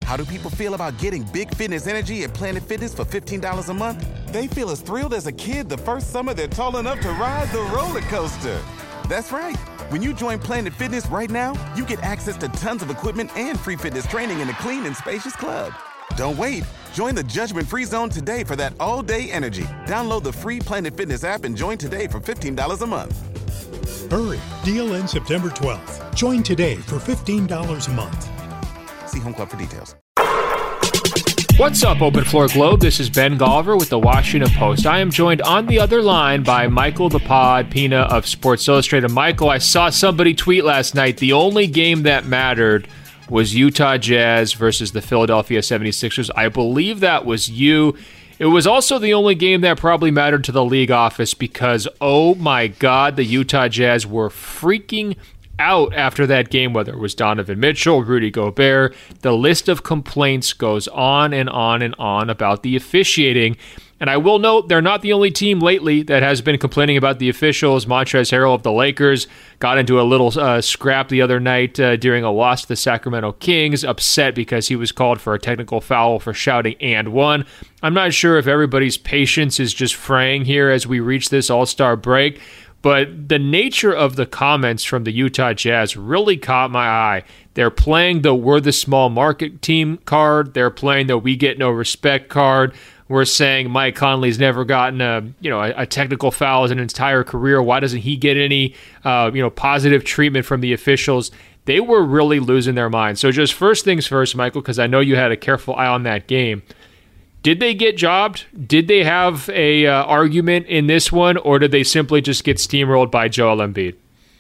How do people feel about getting big fitness energy at Planet Fitness for $15 a month? They feel as thrilled as a kid the first summer they're tall enough to ride the roller coaster. That's right. When you join Planet Fitness right now, you get access to tons of equipment and free fitness training in a clean and spacious club. Don't wait. Join the judgment-free zone today for that all-day energy. Download the free Planet Fitness app and join today for $15 a month. Hurry. Deal ends September 12th. Join today for $15 a month. See Home Club for details. What's up, Open Floor Globe? This is Ben Golliver with the Washington Post. I am joined on the other line by Michael the Pod Pina of Sports Illustrated. Michael, I saw somebody tweet last night, the only game that mattered was Utah Jazz versus the Philadelphia 76ers. I believe that was you. It was also the only game that probably mattered to the league office because, oh my God, the Utah Jazz were freaking out after that game, whether it was Donovan Mitchell, Rudy Gobert. The list of complaints goes on and on and on about the officiating. And I will note, they're not the only team lately that has been complaining about the officials. Montrezl Harrell of the Lakers got into a little scrap the other night during a loss to the Sacramento Kings, upset because he was called for a technical foul for shouting "and one." I'm not sure if everybody's patience is just fraying here as we reach this All-Star break, but the nature of the comments from the Utah Jazz really caught my eye. They're playing the "we're the small market team" card. They're playing the "we get no respect" card. We're saying Mike Conley's never gotten a technical foul his entire career. Why doesn't he get any positive treatment from the officials? They were really losing their minds. So just first things first, Michael, because I know you had a careful eye on that game. Did they get jobbed? Did they have a argument in this one, or did they simply just get steamrolled by Joel Embiid?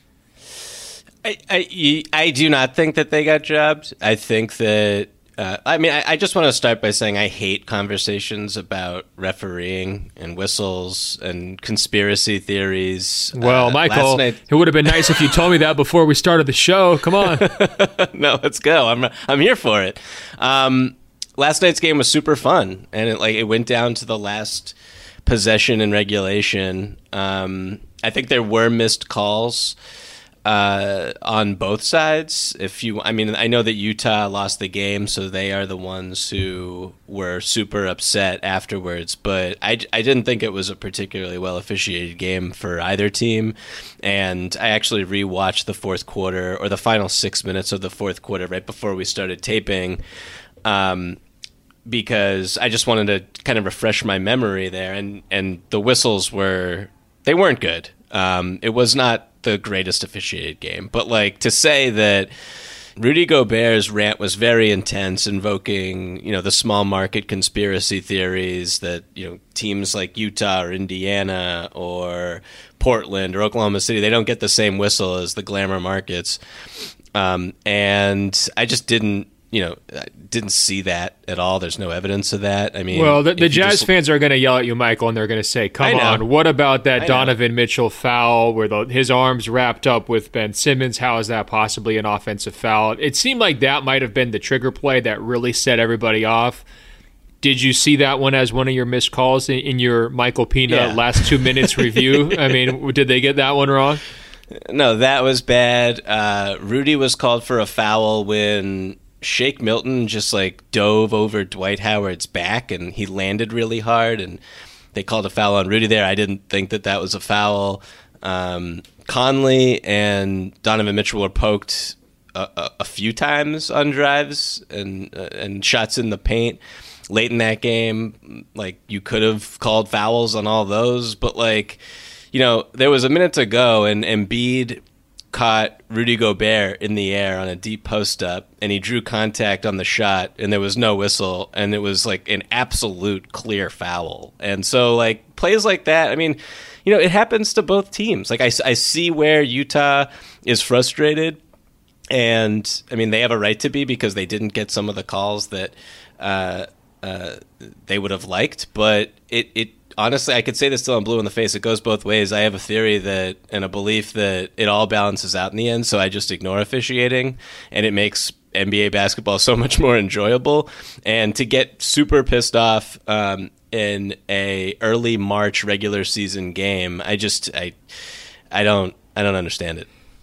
I do not think that they got jobbed. I think that I just want to start by saying I hate conversations about refereeing and whistles and conspiracy theories. Well, Michael, it would have been nice if you told me that before we started the show. Come on. No, let's go. I'm here for it. Last night's game was super fun, and it went down to the last possession in regulation. I think there were missed calls on both sides. I know that Utah lost the game, so they are the ones who were super upset afterwards, but I didn't think it was a particularly well officiated game for either team. And I actually rewatched the fourth quarter, or the final 6 minutes of the fourth quarter, right before we started taping, because I just wanted to kind of refresh my memory there. And the whistles they weren't good. It was not the greatest officiated game, but to say that Rudy Gobert's rant was very intense, invoking, the small market conspiracy theories that, teams like Utah or Indiana or Portland or Oklahoma City, they don't get the same whistle as the glamour markets. And I just didn't see that at all. There's no evidence of that. I mean, well, the Jazz fans are going to yell at you, Michael, and they're going to say, come on, what about that Donovan Mitchell foul where his arms wrapped up with Ben Simmons? How is that possibly an offensive foul? It seemed like that might have been the trigger play that really set everybody off. Did you see that one as one of your missed calls in your Michael Pina last 2 minutes review? I mean, did they get that one wrong? No, that was bad. Rudy was called for a foul when Shake Milton just dove over Dwight Howard's back and he landed really hard, and they called a foul on Rudy there. I didn't think that was a foul. Conley and Donovan Mitchell were poked a few times on drives and shots in the paint late in that game. You could have called fouls on all those, but there was a minute to go, and Embiid caught Rudy Gobert in the air on a deep post-up, and he drew contact on the shot, and there was no whistle, and it was an absolute clear foul. And so plays like that, I mean, it happens to both teams. I see where Utah is frustrated, and I mean, they have a right to be because they didn't get some of the calls that they would have liked, but it honestly, I could say this till I'm blue in the face. It goes both ways. I have a theory and a belief that it all balances out in the end, so I just ignore officiating, and it makes NBA basketball so much more enjoyable. And to get super pissed off in a early March regular season game, I don't understand it.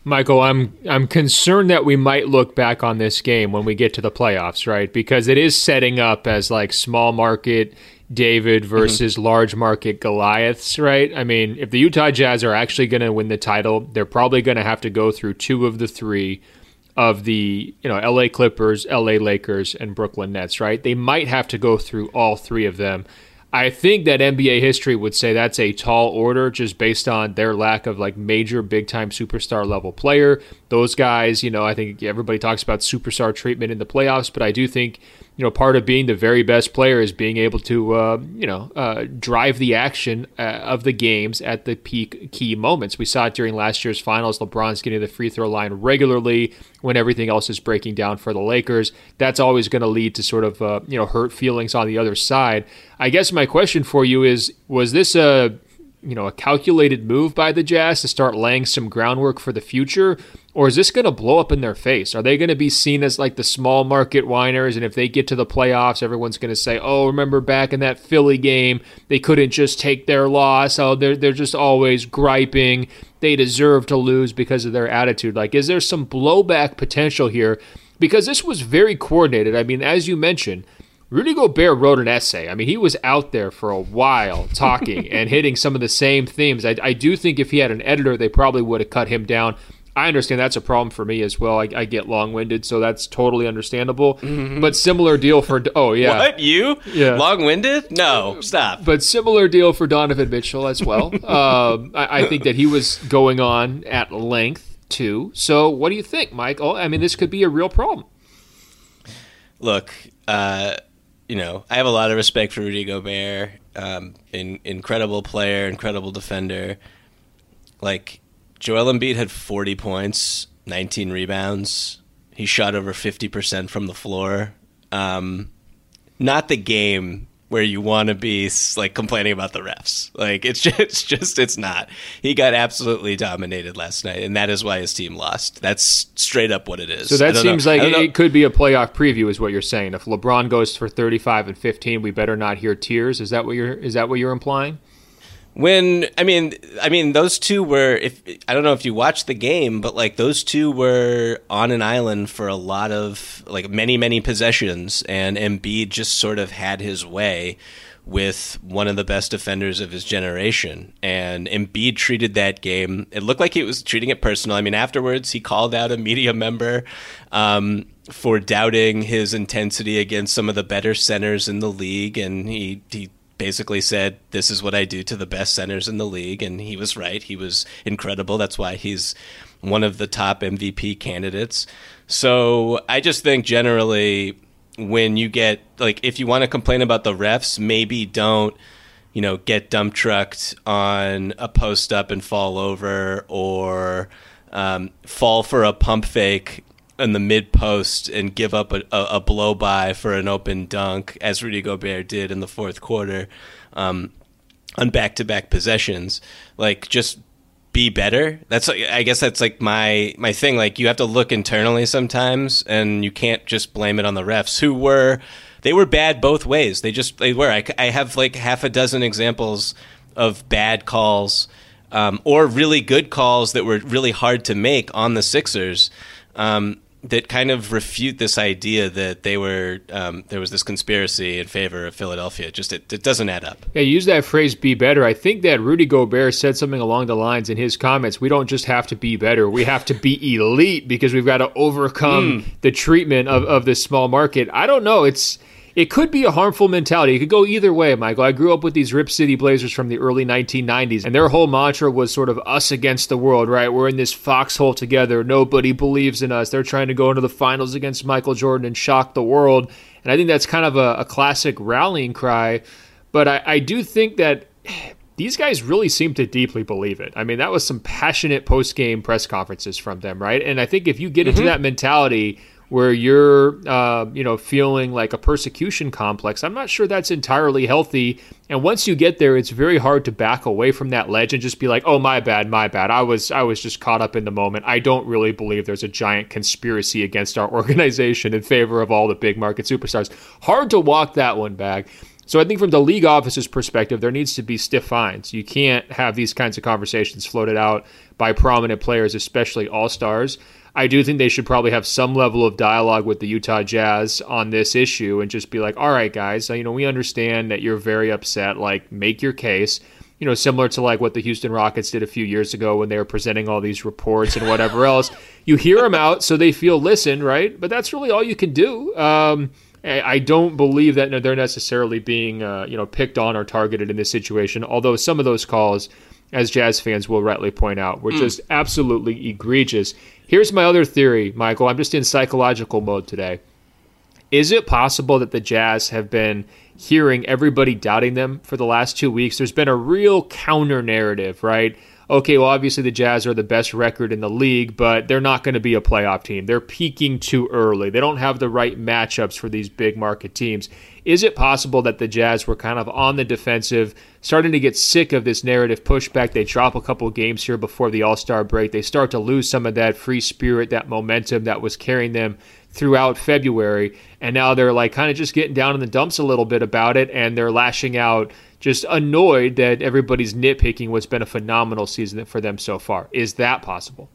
Michael, I'm concerned that we might look back on this game when we get to the playoffs, right? Because it is setting up as like small market David versus large market Goliaths, right? I mean, if the Utah Jazz are actually going to win the title, they're probably going to have to go through two of the three of the, LA Clippers, LA Lakers, and Brooklyn Nets, right? They might have to go through all three of them. I think that NBA history would say that's a tall order just based on their lack of like major big-time superstar level player. Those guys, I think everybody talks about superstar treatment in the playoffs, but I do think, part of being the very best player is being able to, drive the action of the games at the peak key moments. We saw it during last year's finals. LeBron's getting the free throw line regularly when everything else is breaking down for the Lakers. That's always going to lead to sort of, hurt feelings on the other side. I guess my question for you is, was this a calculated move by the Jazz to start laying some groundwork for the future? Or is this going to blow up in their face? Are they going to be seen as like the small market whiners? And if they get to the playoffs, everyone's going to say, oh, remember back in that Philly game, they couldn't just take their loss. Oh, they're just always griping. They deserve to lose because of their attitude. Like, is there some blowback potential here? Because this was very coordinated. I mean, as you mentioned, Rudy Gobert wrote an essay. I mean, he was out there for a while talking and hitting some of the same themes. I do think if he had an editor, they probably would have cut him down. I understand that's a problem for me as well. I get long-winded, so that's totally understandable. Mm-hmm. But similar deal for... Oh, yeah. What? You? Yeah. Long-winded? No, stop. But similar deal for Donovan Mitchell as well. I think that he was going on at length, too. So what do you think, Mike? Oh, I mean, this could be a real problem. Look, I have a lot of respect for Rudy Gobert. Incredible player, incredible defender. Like... Joel Embiid had 40 points, 19 rebounds. He shot over 50% from the floor. Not the game where you want to be like complaining about the refs. Like it's not. He got absolutely dominated last night, and that is why his team lost. That's straight up what it is. So that seems like it could be a playoff preview, is what you're saying. If LeBron goes for 35 and 15, we better not hear tears. Is that what you're implying? Those two were, I don't know if you watched the game, but like those two were on an island for a lot of like many, many possessions, and Embiid just sort of had his way with one of the best defenders of his generation. And Embiid treated that game, it looked like he was treating it personal. I mean, afterwards he called out a media member for doubting his intensity against some of the better centers in the league, and he basically said, this is what I do to the best centers in the league, and he was right. He was incredible. That's why he's one of the top MVP candidates. So I just think generally when you get, like, if you want to complain about the refs, maybe don't, get dump trucked on a post up and fall over, or fall for a pump fake in the mid post and give up a blow by for an open dunk, as Rudy Gobert did in the fourth quarter, on back-to-back possessions. Like, just be better. I guess that's like my thing. Like, you have to look internally sometimes, and you can't just blame it on the refs, they were bad both ways. They were. I have like half a dozen examples of bad calls, or really good calls that were really hard to make on the Sixers, that kind of refute this idea that they were there was this conspiracy in favor of Philadelphia. Just it doesn't add up. Yeah, you use that phrase, be better. I think that Rudy Gobert said something along the lines in his comments, we don't just have to be better, we have to be elite, because we've got to overcome the treatment of this small market. I don't know. It could be a harmful mentality. It could go either way, Michael. I grew up with these Rip City Blazers from the early 1990s, and their whole mantra was sort of us against the world, right? We're in this foxhole together. Nobody believes in us. They're trying to go into the finals against Michael Jordan and shock the world. And I think that's kind of a classic rallying cry. But I do think that these guys really seem to deeply believe it. I mean, that was some passionate post-game press conferences from them, right? And I think if you get into that mentality where you're, feeling like a persecution complex, I'm not sure that's entirely healthy. And once you get there, it's very hard to back away from that ledge and just be like, oh, my bad. I was just caught up in the moment. I don't really believe there's a giant conspiracy against our organization in favor of all the big market superstars. Hard to walk that one back. So I think from the league office's perspective, there needs to be stiff fines. You can't have these kinds of conversations floated out by prominent players, especially all-stars. I do think they should probably have some level of dialogue with the Utah Jazz on this issue and just be like, all right, guys, we understand that you're very upset. Like, make your case. Similar to like what the Houston Rockets did a few years ago when they were presenting all these reports and whatever else. You hear them out so they feel listened, right? But that's really all you can do. I don't believe that they're necessarily being picked on or targeted in this situation, although some of those calls, as Jazz fans will rightly point out, were just absolutely egregious. Here's my other theory, Michael. I'm just in psychological mode today. Is it possible that the Jazz have been hearing everybody doubting them for the last 2 weeks? There's been a real counter narrative, right? Okay, well, obviously the Jazz are the best record in the league, but they're not going to be a playoff team. They're peaking too early. They don't have the right matchups for these big market teams. Is it possible that the Jazz were kind of on the defensive, starting to get sick of this narrative pushback? They drop a couple of games here before the All-Star break. They start to lose some of that free spirit, that momentum that was carrying them throughout February, and now they're like kind of just getting down in the dumps a little bit about it, and they're lashing out, just annoyed that everybody's nitpicking what's been a phenomenal season for them so far. Is that possible?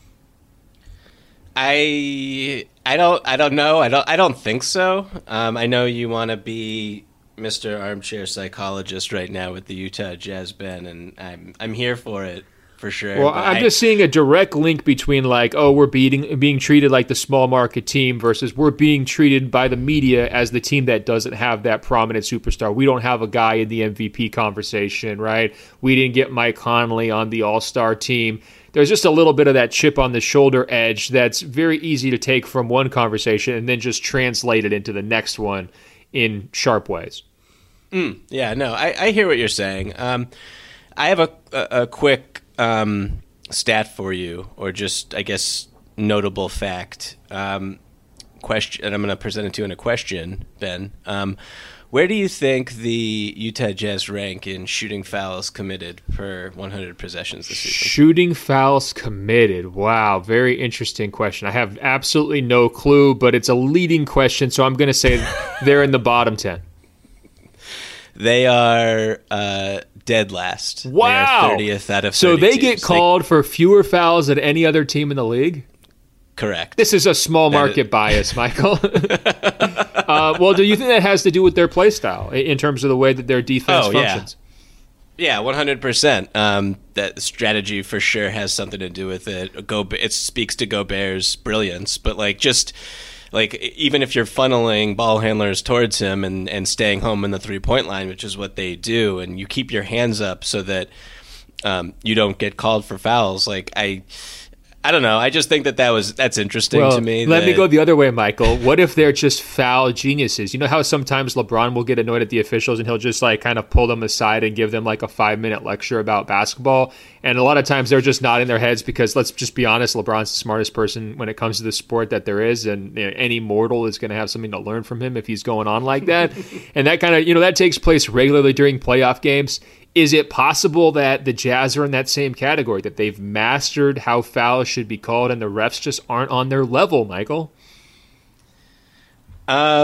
I don't know. I don't think so. I know you want to be Mr. Armchair Psychologist right now with the Utah Jazz, Ben, and I'm here for it. For sure. Well, I'm just seeing a direct link between we're being treated like the small market team versus we're being treated by the media as the team that doesn't have that prominent superstar. We don't have a guy in the MVP conversation, right? We didn't get Mike Conley on the All-Star team. There's just a little bit of that chip on the shoulder edge that's very easy to take from one conversation and then just translate it into the next one in sharp ways. Yeah, no, I hear what you're saying. I have a quick stat for you, or just, I guess, notable fact. Question, and I'm going to present it to you in a question, Ben. Where do you think the Utah Jazz rank in shooting fouls committed per 100 possessions this season? Shooting fouls committed. Wow, very interesting question. I have absolutely no clue, but it's a leading question, so I'm going to say they're in the bottom 10. They are dead last. Wow. They are 30th out of 30 So they teams. get called for fewer fouls than any other team in the league? Correct. This is a small market bias, Michael. Well, do you think that has to do with their play style in terms of the way that their defense functions? Yeah, 100%. That strategy for sure has something to do with it. It speaks to Gobert's brilliance, but even if you're funneling ball handlers towards him and staying home in the three-point line, which is what they do, and you keep your hands up so that you don't get called for fouls, I don't know. I just think that's interesting to me. Let me go the other way, Michael. What if they're just foul geniuses? You know how sometimes LeBron will get annoyed at the officials and he'll just kind of pull them aside and give them a 5-minute lecture about basketball? And a lot of times they're just nodding their heads because, let's just be honest, LeBron's the smartest person when it comes to the sport that there is, and any mortal is going to have something to learn from him if he's going on like that. And that kind of, that takes place regularly during playoff games. Is it possible that the Jazz are in that same category, that they've mastered how fouls should be called and the refs just aren't on their level, Michael? I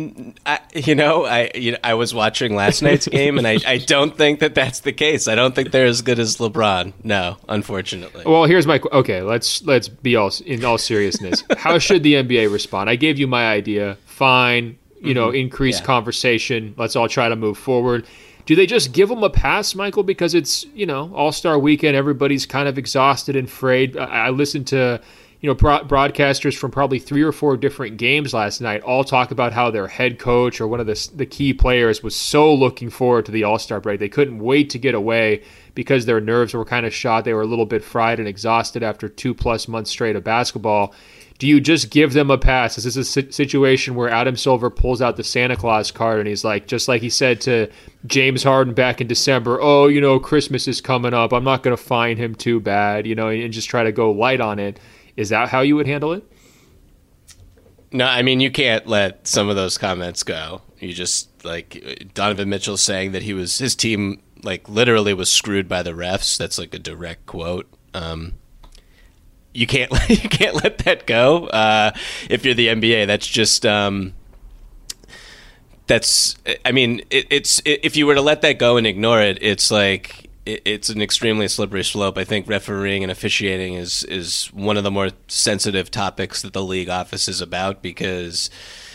was watching last night's game, and I don't think that that's the case. I don't think they're as good as LeBron. No, unfortunately. Well, here's my okay. Let's be in all seriousness. How should the NBA respond? I gave you my idea. Fine, increase conversation. Let's all try to move forward. Do they just give them a pass, Michael, because it's, All-Star weekend, everybody's kind of exhausted and frayed? I listened to, broadcasters from probably 3 or 4 different games last night all talk about how their head coach or one of the key players was so looking forward to the All-Star break. They couldn't wait to get away because their nerves were kind of shot. They were a little bit fried and exhausted after 2+ months straight of basketball. Do you just give them a pass? Is this a situation where Adam Silver pulls out the Santa Claus card and he's like, just like he said to James Harden back in December, Christmas is coming up, I'm not going to fine him too bad, and just try to go light on it. Is that how you would handle it? No, I mean, you can't let some of those comments go. You just, Donovan Mitchell saying that his team, literally was screwed by the refs. That's a direct quote. You can't let that go. If you're the NBA, that's just that's, I mean, it's if you were to let that go and ignore it, it's like it's an extremely slippery slope. I think refereeing and officiating is one of the more sensitive topics that the league office is about, because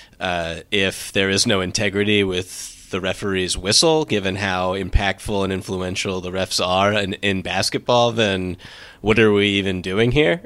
if there is no integrity with the referee's whistle, given how impactful and influential the refs are in basketball, then what are we even doing here?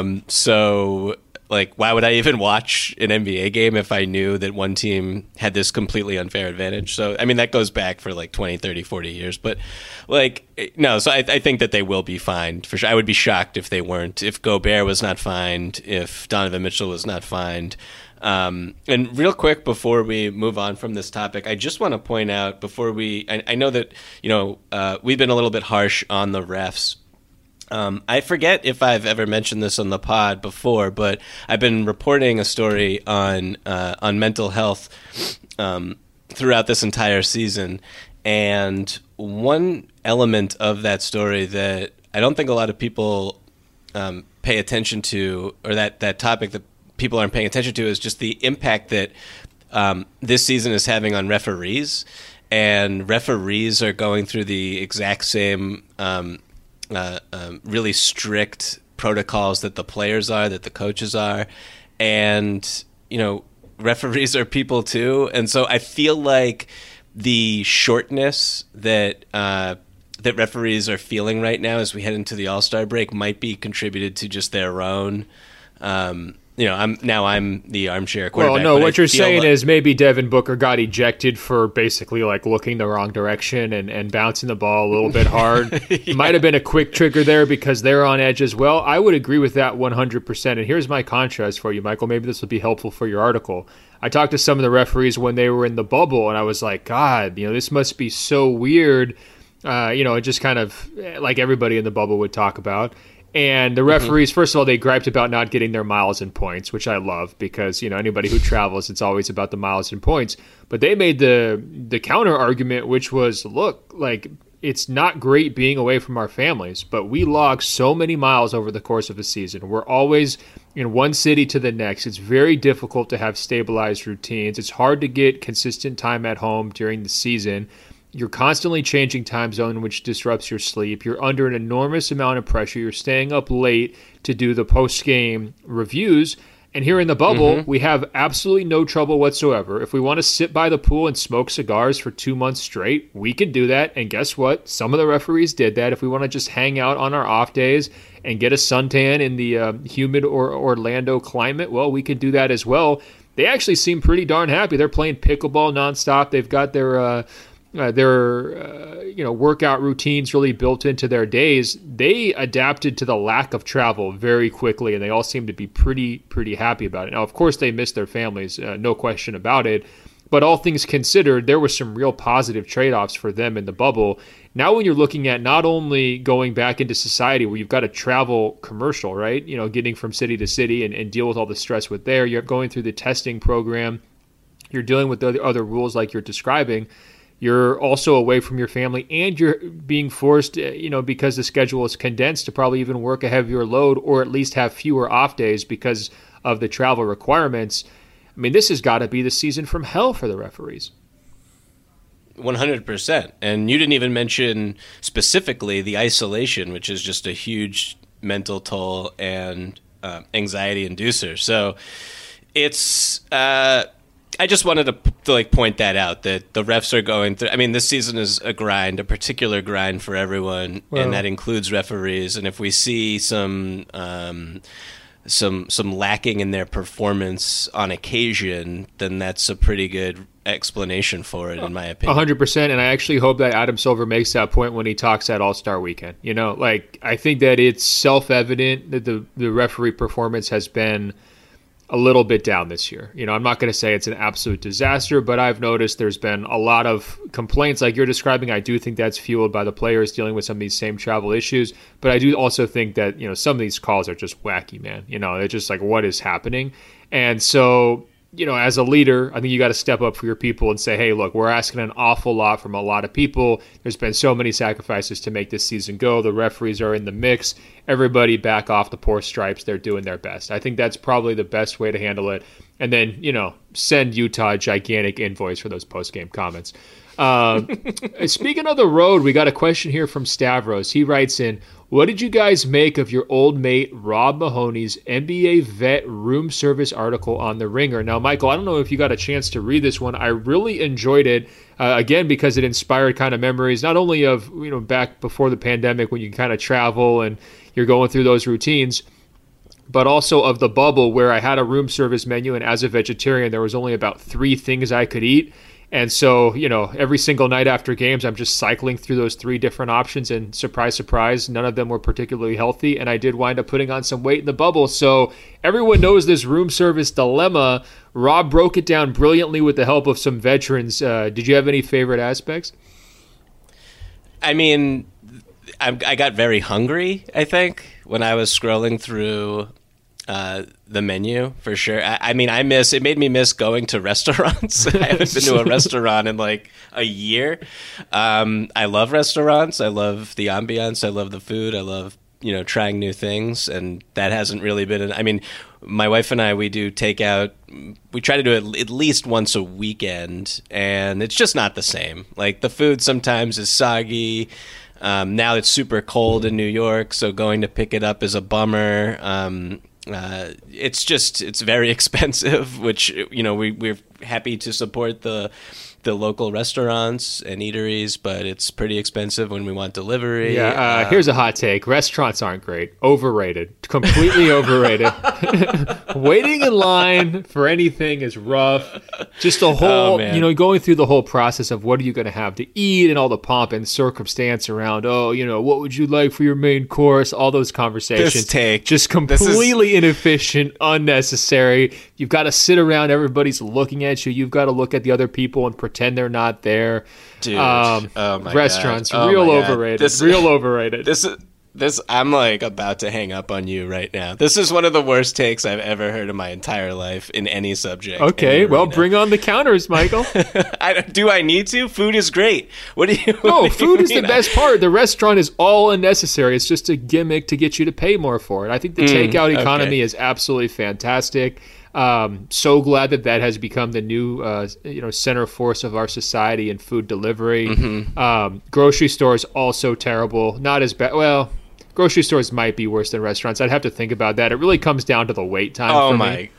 So, like, why would I even watch an NBA game if I knew that one team had this completely unfair advantage? So, I mean, that goes back for like 20, 30, 40 years. But, like, no, so I think that they will be fined for sure. I would be shocked if they weren't. If Gobert was not fined, if Donovan Mitchell was not fined. And real quick, before we move on from this topic, I just want to point out I know that, we've been a little bit harsh on the refs. I forget if I've ever mentioned this on the pod before, but I've been reporting a story on mental health throughout this entire season, and one element of that story that I don't think a lot of people pay attention to, or that topic that people aren't paying attention to, is just the impact that this season is having on referees, and referees are going through the exact same really strict protocols that the players are, that the coaches are, and referees are people too. And so I feel like the shortness that referees are feeling right now as we head into the All-Star break might be contributed to just their own. I'm the armchair quarterback. Well, no, what you're saying is maybe Devin Booker got ejected for basically like looking the wrong direction and bouncing the ball a little bit hard. Yeah. Might have been a quick trigger there because they're on edge as well. I would agree with that 100%. And here's my contrast for you, Michael. Maybe this will be helpful for your article. I talked to some of the referees when they were in the bubble, and I was like, God, this must be so weird. Just kind of like everybody in the bubble would talk about. And the referees, first of all, they griped about not getting their miles and points, which I love because, anybody who travels, it's always about the miles and points. But they made the counter argument, which was, look, like, it's not great being away from our families, but we log so many miles over the course of a season. We're always in one city to the next. It's very difficult to have stabilized routines. It's hard to get consistent time at home during the season. You're constantly changing time zone, which disrupts your sleep. You're under an enormous amount of pressure. You're staying up late to do the post-game reviews. And here in the bubble, we have absolutely no trouble whatsoever. If we want to sit by the pool and smoke cigars for 2 months straight, we can do that. And guess what? Some of the referees did that. If we want to just hang out on our off days and get a suntan in the humid or Orlando climate, well, we can do that as well. They actually seem pretty darn happy. They're playing pickleball nonstop. They've got their workout routines really built into their days. They adapted to the lack of travel very quickly, and they all seem to be pretty happy about it. Now, of course, they miss their families, no question about it. But all things considered, there were some real positive trade-offs for them in the bubble. Now when you're looking at not only going back into society where you've got a travel commercial, right? Getting from city to city and deal with all the stress with there. You're going through the testing program. You're dealing with the other rules like you're describing. You're also away from your family, and you're being forced, because the schedule is condensed, to probably even work a heavier load or at least have fewer off days because of the travel requirements. I mean, this has got to be the season from hell for the referees. 100%. And you didn't even mention specifically the isolation, which is just a huge mental toll and anxiety inducer. So it's... I just wanted to point that out, that the refs are going through. I mean, this season is a grind, a particular grind for everyone, and that includes referees. And if we see some lacking in their performance on occasion, then that's a pretty good explanation for it, in my opinion. 100%, and I actually hope that Adam Silver makes that point when he talks at All-Star Weekend. I think that it's self-evident that the referee performance has been a little bit down this year. I'm not going to say it's an absolute disaster, but I've noticed there's been a lot of complaints like you're describing. I do think that's fueled by the players dealing with some of these same travel issues, but I do also think that, some of these calls are just wacky, man. They're just like, what is happening? And so, as a leader, I think you got to step up for your people and say, hey, look, we're asking an awful lot from a lot of people. There's been so many sacrifices to make this season go. The referees are in the mix. Everybody back off the poor stripes. They're doing their best. I think that's probably the best way to handle it. and then, send Utah a gigantic invoice for those post-game comments. Speaking of the road, we got a question here from Stavros. He writes in, what did you guys make of your old mate Rob Mahoney's NBA vet room service article on The Ringer? Now, Michael, I don't know if you got a chance to read this one. I really enjoyed it, again, because it inspired kind of memories, not only of, back before the pandemic when you kind of travel and you're going through those routines, but also of the bubble where I had a room service menu, and as a vegetarian, there was only about 3 things I could eat. And so, every single night after games, I'm just cycling through those 3 different options, and surprise, surprise, none of them were particularly healthy, and I did wind up putting on some weight in the bubble. So everyone knows this room service dilemma. Rob broke it down brilliantly with the help of some veterans. Did you have any favorite aspects? I mean, I got very hungry, I think, when I was scrolling through the menu, for sure. It made me miss going to restaurants. I haven't been to a restaurant in like a year. I love restaurants. I love the ambiance. I love the food. I love, trying new things. And that hasn't really been, my wife and I, we do takeout. We try to do it at least once a weekend, and it's just not the same. Like, the food sometimes is soggy. Now it's super cold in New York, so going to pick it up is a bummer. It's very expensive, which, we're happy to support the local restaurants and eateries, but it's pretty expensive when we want delivery. Yeah, here's a hot take. Restaurants aren't great. Overrated. Completely overrated. Waiting in line for anything is rough. Just the whole, going through the whole process of what are you going to have to eat and all the pomp and circumstance around, what would you like for your main course? All those conversations. Just completely inefficient, unnecessary. You've got to sit around. Everybody's looking at you. You've got to look at the other people and pretend they're not there. Dude, restaurants, God. real overrated. Real overrated. This I'm like about to hang up on you right now. This is one of the worst takes I've ever heard in my entire life in any subject. Okay, well, bring on the counters, Michael. Do I need to? Food is great. What do you? No, food is the best part. The restaurant is all unnecessary. It's just a gimmick to get you to pay more for it. I think the takeout economy is absolutely fantastic. So glad that has become the new, center force of our society in food delivery. Mm-hmm. Grocery stores also terrible. Not as bad. Well, grocery stores might be worse than restaurants. I'd have to think about that. It really comes down to the wait time for me.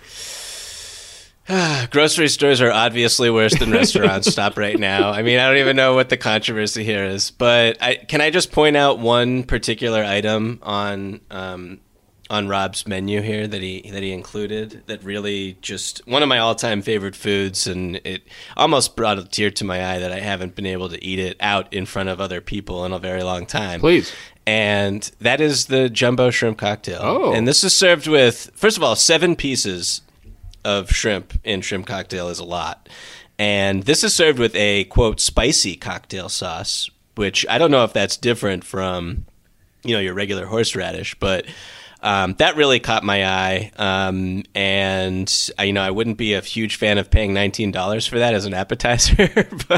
Grocery stores are obviously worse than restaurants. Stop right now. I don't even know what the controversy here is, but can I just point out one particular item on Rob's menu here that he included that really just one of my all-time favorite foods, and it almost brought a tear to my eye that I haven't been able to eat it out in front of other people in a very long time. Please. And that is the jumbo shrimp cocktail. Oh. And this is served with, first of all, 7 pieces of shrimp in shrimp cocktail is a lot. And this is served with a, quote, spicy cocktail sauce, which I don't know if that's different from, your regular horseradish, but that really caught my eye, and I wouldn't be a huge fan of paying $19 for that as an appetizer,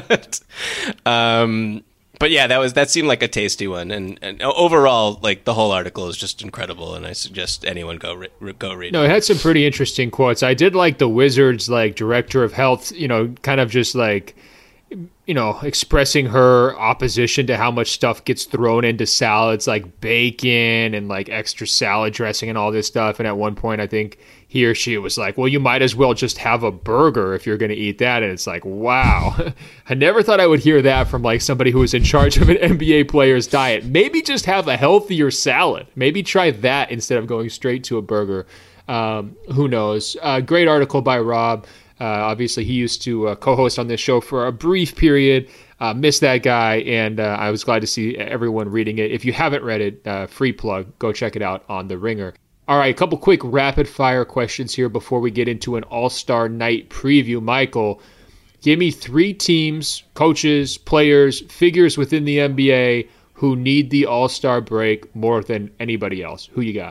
but yeah, that seemed like a tasty one, and overall, like, the whole article is just incredible, and I suggest anyone go read it. No, it had some pretty interesting quotes. I did like the Wizards, like, director of health, kind of just like, expressing her opposition to how much stuff gets thrown into salads, like bacon and like extra salad dressing and all this stuff. And at one point, I think he or she was like, well, you might as well just have a burger if you're going to eat that. And it's like, wow, I never thought I would hear that from like somebody who was in charge of an NBA player's diet. Maybe just have a healthier salad. Maybe try that instead of going straight to a burger. Who knows? Great article by Rob. Obviously, he used to co-host on this show for a brief period. Missed that guy, and I was glad to see everyone reading it. If you haven't read it, free plug, go check it out on The Ringer. All right, a couple quick rapid-fire questions here before we get into an All-Star Night preview. Michael, give me 3 teams, coaches, players, figures within the NBA who need the All-Star break more than anybody else. Who you got?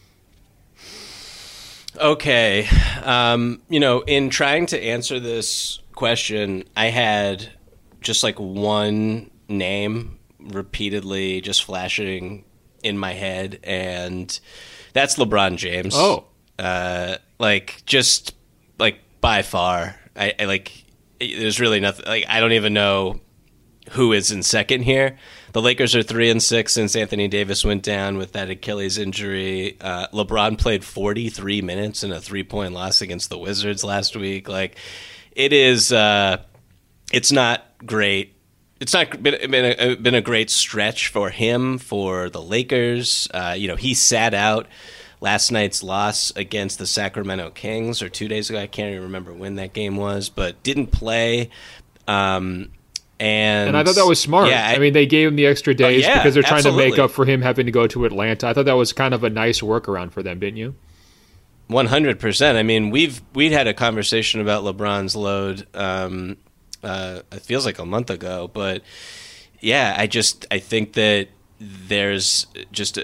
Okay. In trying to answer this question, I had just like one name repeatedly just flashing in my head, and that's LeBron James. Oh. by far. I like. There's really nothing. Like, I don't even know who is in second here. The Lakers are 3-6 since Anthony Davis went down with that Achilles injury. LeBron played 43 minutes in a 3-point loss against the Wizards last week. Like, it is. It's not great. It's not been a great stretch for him, for the Lakers. He sat out last night's loss against the Sacramento Kings, or 2 days ago. I can't even remember when that game was, but didn't play. And I thought that was smart. Yeah, I mean, they gave him the extra days because they're trying to make up for him having to go to Atlanta. I thought that was kind of a nice workaround for them, didn't you? 100%. I mean, we'd had a conversation about LeBron's load. It feels like a month ago, but yeah, I think that there's just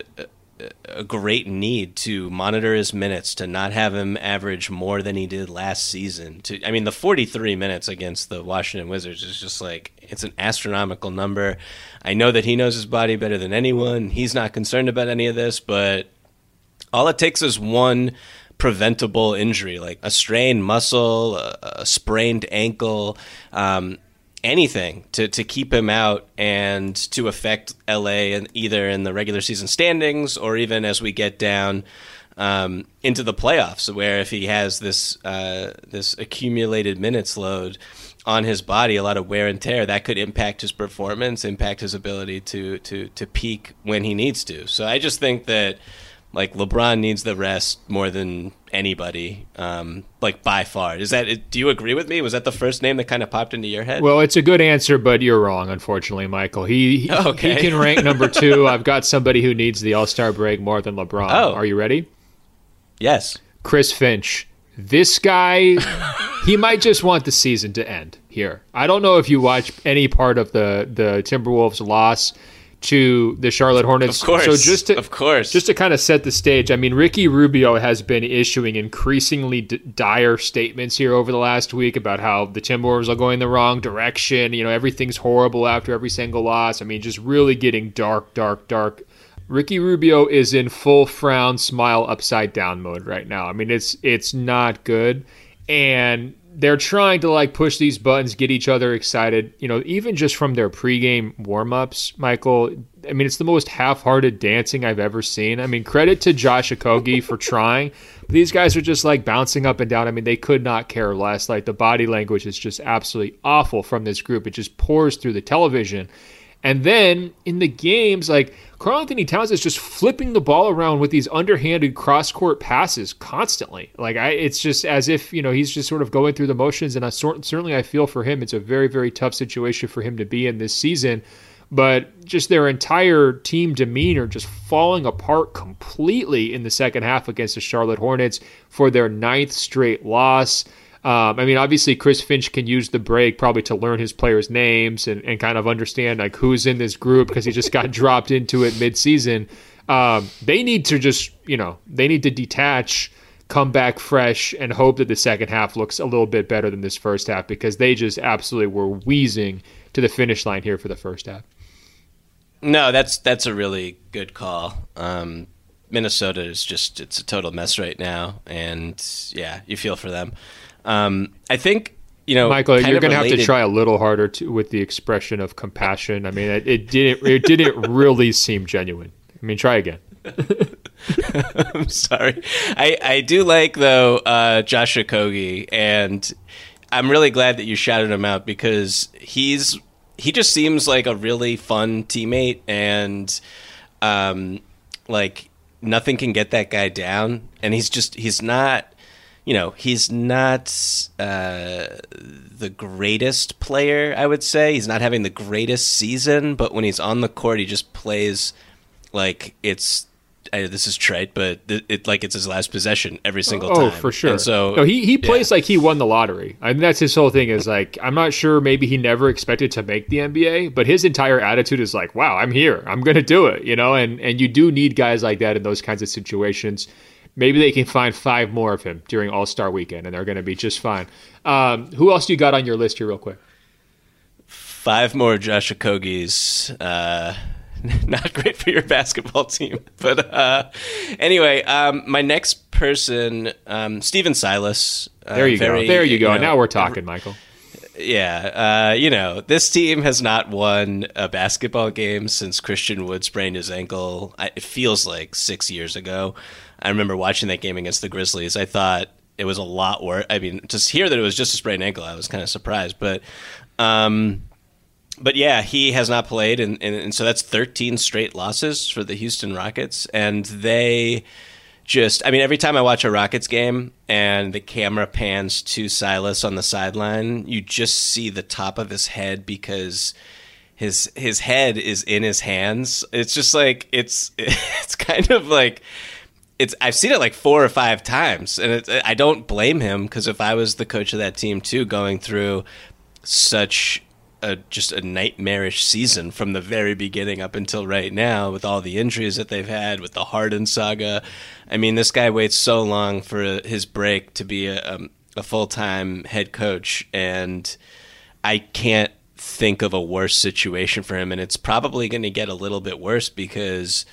a great need to monitor his minutes, to not have him average more than he did last season. The 43 minutes against the Washington Wizards is just like, it's an astronomical number. I know that he knows his body better than anyone. He's not concerned about any of this, but all it takes is one preventable injury, like a strained muscle, a sprained ankle, anything to keep him out and to affect LA, and either in the regular season standings or even as we get down into the playoffs, where if he has this accumulated minutes load on his body, a lot of wear and tear, that could impact his performance, impact his ability to peak when he needs to. So I just think that, like, LeBron needs the rest more than anybody, by far. Do you agree with me? Was that the first name that kind of popped into your head? Well, it's a good answer, but you're wrong, unfortunately, Michael. He can rank number 2. I've got somebody who needs the All-Star break more than LeBron. Oh. Are you ready? Yes. Chris Finch. This guy, he might just want the season to end here. I don't know if you watched any part of the Timberwolves loss to the Charlotte Hornets. Of course. So just to kind of set the stage, I mean, Ricky Rubio has been issuing increasingly dire statements here over the last week about how the Timberwolves are going the wrong direction. Everything's horrible after every single loss. I mean, just really getting dark. Ricky Rubio is in full frown, smile, upside down mode right now. I mean, it's not good. And they're trying to push these buttons, get each other excited, even just from their pregame warm-ups, Michael. I mean, it's the most half-hearted dancing I've ever seen. I mean, credit to Josh Okogie for trying. But these guys are just bouncing up and down. I mean, they could not care less. The body language is just absolutely awful from this group. It just pours through the television. And then in the games, Karl-Anthony Towns is just flipping the ball around with these underhanded cross-court passes constantly. It's just as if, he's just sort of going through the motions. And certainly I feel for him, it's a very, very tough situation for him to be in this season. But just their entire team demeanor just falling apart completely in the second half against the Charlotte Hornets for their 9th straight loss. Obviously Chris Finch can use the break probably to learn his players' names and kind of understand who's in this group, because he just got dropped into it mid-season. They need to detach, come back fresh, and hope that the second half looks a little bit better than this first half, because they just absolutely were wheezing to the finish line here for the first half. No, that's a really good call. Minnesota is it's a total mess right now, and yeah, you feel for them. I think, Michael, you're going to have to try a little harder with the expression of compassion. I mean, it didn't really seem genuine. I mean, try again. I'm sorry. I do like, though, Josh Okogie, and I'm really glad that you shouted him out, because he just seems like a really fun teammate, and nothing can get that guy down, and he's not the greatest player, I would say. He's not having the greatest season, but when he's on the court, he just plays like it's this is trite, but it's his last possession every single time. Oh, for sure. And so he plays like he won the lottery. I mean, that's his whole thing is I'm not sure, maybe he never expected to make the NBA, but his entire attitude is wow, I'm here. I'm going to do it, and you do need guys like that in those kinds of situations. Maybe they can find 5 more of him during All-Star Weekend, and they're going to be just fine. Who else do you got on your list here real quick? 5 more Josh Okogies. Not great for your basketball team. But anyway, my next person, Steven Silas. There you go. There you go. Now we're talking, Michael. Yeah, this team has not won a basketball game since Christian Wood sprained his ankle. It feels like 6 years ago. I remember watching that game against the Grizzlies. I thought it was a lot worse. I mean, to hear that it was just a sprained ankle, I was kind of surprised. But yeah, he has not played, and so that's 13 straight losses for the Houston Rockets, and they just, I mean, every time I watch a Rockets game and the camera pans to Silas on the sideline, you just see the top of his head because his head is in his hands. It's just like, it's kind of like, I've seen it like 4 or 5 times, and I don't blame him, because if I was the coach of that team too, going through such just a nightmarish season from the very beginning up until right now, with all the injuries that they've had, with the Harden saga. I mean, this guy waits so long for his break to be a full-time head coach, and I can't think of a worse situation for him, and it's probably going to get a little bit worse because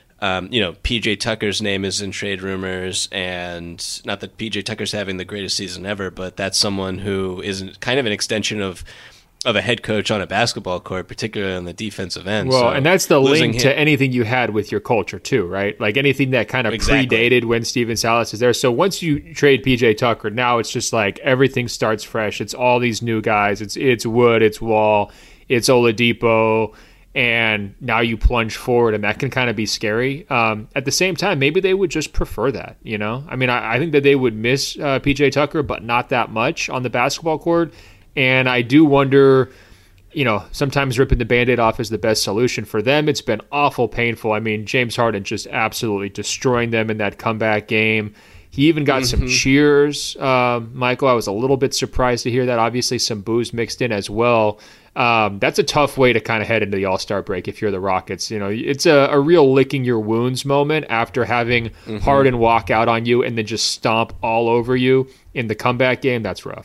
PJ Tucker's name is in trade rumors, and not that PJ Tucker's having the greatest season ever, but that's someone who is kind of an extension of a head coach on a basketball court, particularly on the defensive end. Well, and that's the link to anything you had with your culture too, right? Like anything that kind of predated when Steven Silas is there. So once you trade PJ Tucker, now it's just like everything starts fresh. It's all these new guys. It's Wood, it's Wall, it's Oladipo, and now you plunge forward, and that can kind of be scary. At the same time, maybe they would just prefer that, you know? I mean, I think that they would miss PJ Tucker, but not that much on the basketball court. And I do wonder, sometimes ripping the Band-Aid off is the best solution for them. It's been awful painful. I mean, James Harden just absolutely destroying them in that comeback game. He even got some cheers, Michael. I was a little bit surprised to hear that. Obviously, some boos mixed in as well. That's a tough way to kind of head into the All-Star break if you're the Rockets. It's a real licking your wounds moment after having Harden walk out on you and then just stomp all over you in the comeback game. That's rough.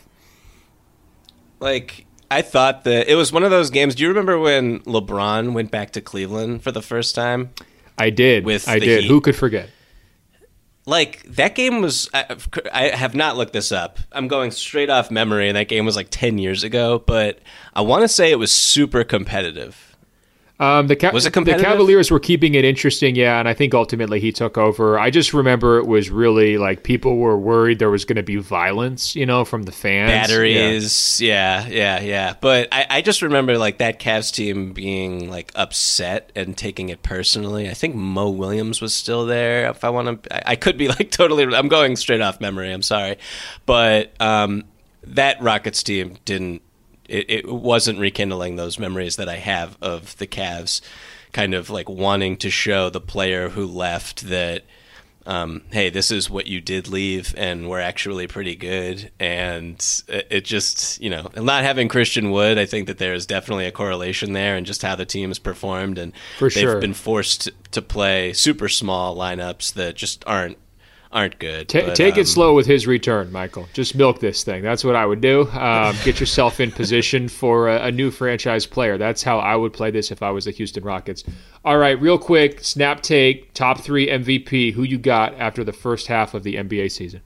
Like, I thought that it was one of those games. Do you remember when LeBron went back to Cleveland for the first time? I did. I did. Who could forget? Like, that game was, I have not looked this up. I'm going straight off memory, and that game was like 10 years ago, but I want to say it was super competitive. Was it competitive? The Cavaliers were keeping it interesting, yeah, and I think ultimately he took over. I just remember it was really like people were worried there was going to be violence, from the fans. Batteries, yeah. But I just remember like that Cavs team being like upset and taking it personally. I think Mo Williams was still there. If I could be like totally. I'm going straight off memory. I'm sorry, but that Rockets team didn't. It wasn't rekindling those memories that I have of the Cavs kind of like wanting to show the player who left that, hey, this is what you did leave, and we're actually pretty good. And it just, not having Christian Wood, I think that there is definitely a correlation there, and just how the team's performed. And they've been forced to play super small lineups that just aren't good. Take it slow with his return, Michael. Just milk this thing. That's what I would do. Get yourself in position for a new franchise player. That's how I would play this if I was the Houston Rockets. All right, real quick, snap take, top 3 MVP. Who you got after the first half of the NBA season?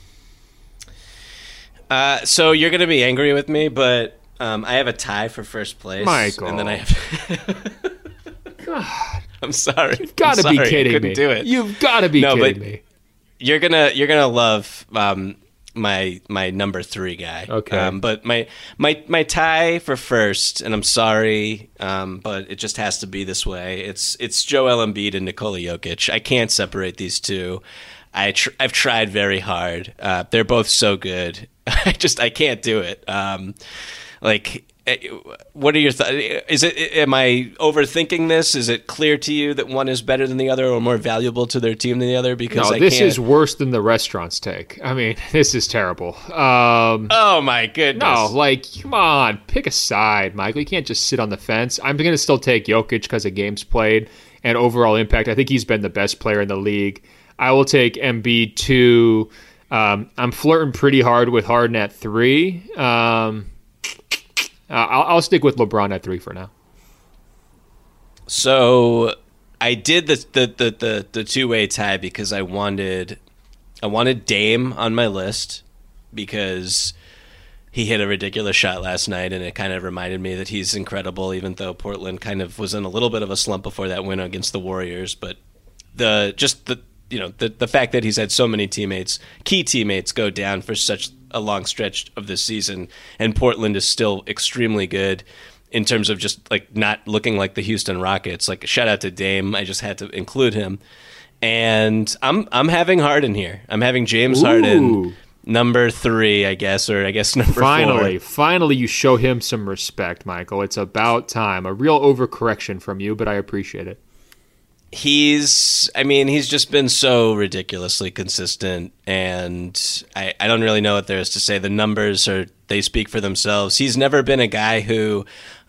So you're going to be angry with me, but I have a tie for first place. Michael. And then I have... God. I'm sorry. You've got to be kidding me. I couldn't do it. You've got to be kidding me. You're gonna love my number 3 guy. Okay. But my tie for first, and I'm sorry, but it just has to be this way. It's Joel Embiid and Nikola Jokic. I can't separate these two. I've tried very hard. They're both so good. I can't do it. What are your thoughts? Am I overthinking this? Is it clear to you that one is better than the other or more valuable to their team than the other? Because this is worse than the restaurant's take. I mean, this is terrible. Oh my goodness! No, come on, pick a side, Michael. You can't just sit on the fence. I'm going to still take Jokic because of games played and overall impact. I think he's been the best player in the league. I will take Embiid 2. I'm flirting pretty hard with Harden at 3. I'll stick with LeBron at 3 for now. So I did the 2-way tie because I wanted I wanted Dame on my list because he hit a ridiculous shot last night, and it kind of reminded me that he's incredible, even though Portland kind of was in a little bit of a slump before that win against the Warriors. But the fact that he's had so many key teammates go down for such a long stretch of this season, and Portland is still extremely good in terms of just like not looking like the Houston Rockets. Like, shout out to Dame. I just had to include him. And I'm having Harden here. I'm having James Harden number 3, I guess number 4. Finally, you show him some respect, Michael. It's about time. A real overcorrection from you, but I appreciate it. He's just been so ridiculously consistent, and I don't really know what there is to say. The numbers they speak for themselves. He's never been a guy who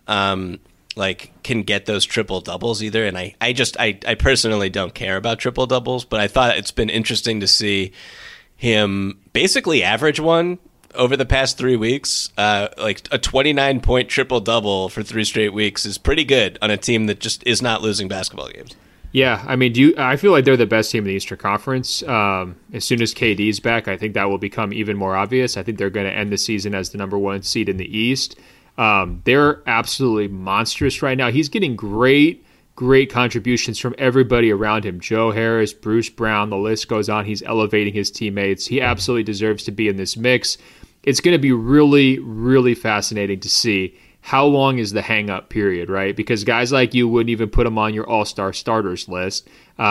can get those triple doubles either, and I personally don't care about triple doubles, but I thought it's been interesting to see him basically average one over the past 3 weeks. Like a 29-point triple double for 3 straight weeks is pretty good on a team that just is not losing basketball games. Yeah, I mean, I feel like they're the best team in the Eastern Conference. As soon as KD's back, I think that will become even more obvious. I think they're going to end the season as the number 1 seed in the East. They're absolutely monstrous right now. He's getting great contributions from everybody around him. Joe Harris, Bruce Brown, the list goes on. He's elevating his teammates. He absolutely deserves to be in this mix. It's going to be really, really fascinating to see how long is the hang-up period, right? Because guys like you wouldn't even put him on your all-star starters list.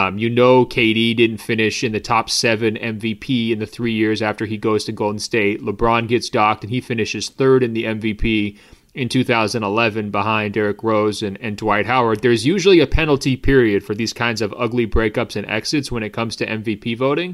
KD didn't finish in the top 7 MVP in the 3 years after he goes to Golden State. LeBron gets docked, and he finishes 3rd in the MVP in 2011 behind Derrick Rose and Dwight Howard. There's usually a penalty period for these kinds of ugly breakups and exits when it comes to MVP voting.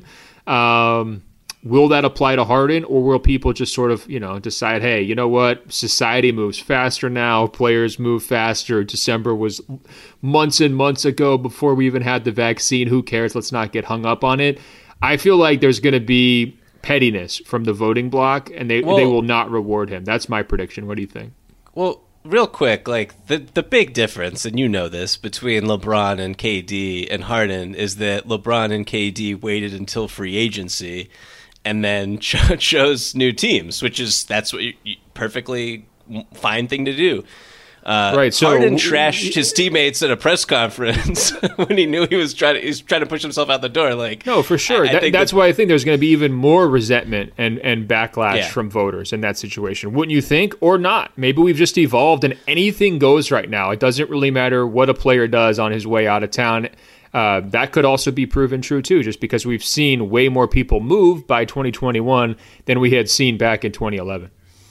Will that apply to Harden, or will people just sort of, decide, hey, you know what? Society moves faster now. Players move faster. December was months and months ago before we even had the vaccine. Who cares? Let's not get hung up on it. I feel like there's going to be pettiness from the voting block, and they will not reward him. That's my prediction. What do you think? Well, real quick, like the big difference, and you know this, between LeBron and KD and Harden is that LeBron and KD waited until free agency and then chose new teams, that's what perfectly fine thing to do. Right. So Harden trashed his teammates at a press conference when he knew he was trying to push himself out the door. No, for sure. That's why I think there's going to be even more resentment and backlash from voters in that situation. Wouldn't you think? Or not? Maybe we've just evolved and anything goes right now. It doesn't really matter what a player does on his way out of town. That could also be proven true, too, just because we've seen way more people move by 2021 than we had seen back in 2011.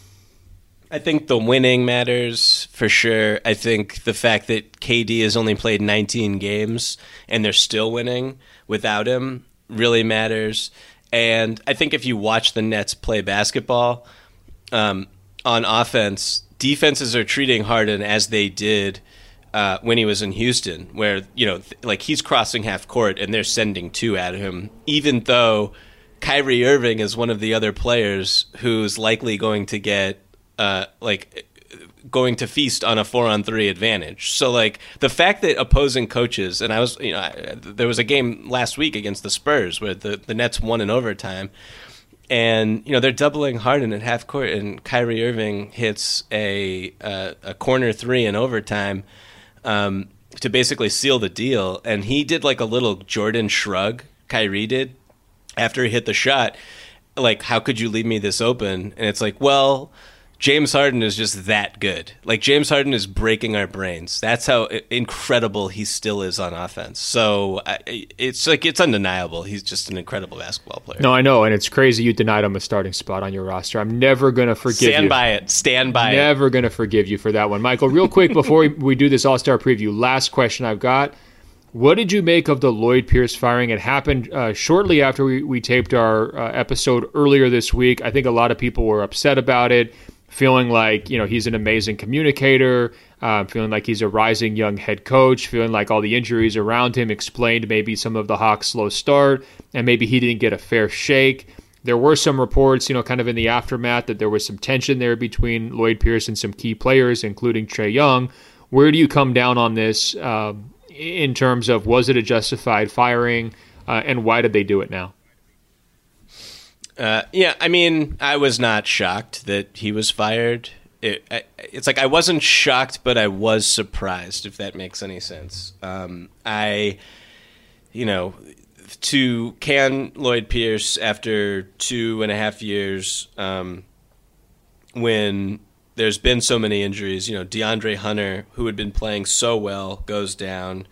I think the winning matters for sure. I think the fact that KD has only played 19 games and they're still winning without him really matters. And I think if you watch the Nets play basketball on offense, defenses are treating Harden as they did when he was in Houston, where, he's crossing half court and they're sending 2 at him, even though Kyrie Irving is one of the other players who's likely going to get going to feast on a 4-on-3 advantage. So the fact that opposing coaches, and there was a game last week against the Spurs where the Nets won in overtime, and they're doubling Harden at half court, and Kyrie Irving hits a corner 3 in overtime to basically seal the deal, and he did a little Jordan shrug. Kyrie did after he hit the shot, how could you leave me this open? And it's well, James Harden is just that good. James Harden is breaking our brains. That's how incredible he still is on offense. So it's undeniable. He's just an incredible basketball player. No, I know, and it's crazy you denied him a starting spot on your roster. I'm never going to forgive you. Stand by it. Never going to forgive you for that one. Michael, real quick before we do this All-Star preview, last question I've got. What did you make of the Lloyd Pierce firing? It happened shortly after we taped our episode earlier this week. I think a lot of people were upset about it, feeling like he's an amazing communicator, feeling like he's a rising young head coach, feeling like all the injuries around him explained maybe some of the Hawks' slow start, and maybe he didn't get a fair shake. There were some reports, kind of in the aftermath, that there was some tension there between Lloyd Pierce and some key players, including Trae Young. Where do you come down on this in terms of, was it a justified firing, and why did they do it now? Yeah, I mean, I was not shocked that he was fired. It's like I wasn't shocked, but I was surprised, if that makes any sense. To can Lloyd Pierce after 2.5 years, when there's been so many injuries, DeAndre Hunter, who had been playing so well, goes down.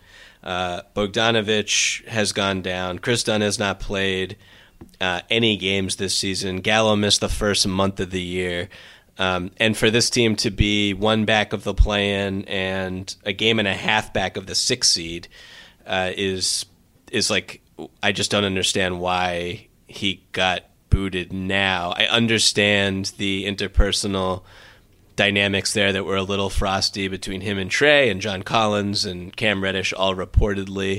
Bogdanovich has gone down. Chris Dunn has not played any games this season. Gallo missed the first month of the year. And for this team to be one back of the play-in and a game and a half back of the 6th seed is like, I just don't understand why he got booted now. I understand the interpersonal dynamics there that were a little frosty between him and Trey and John Collins and Cam Reddish, all reportedly.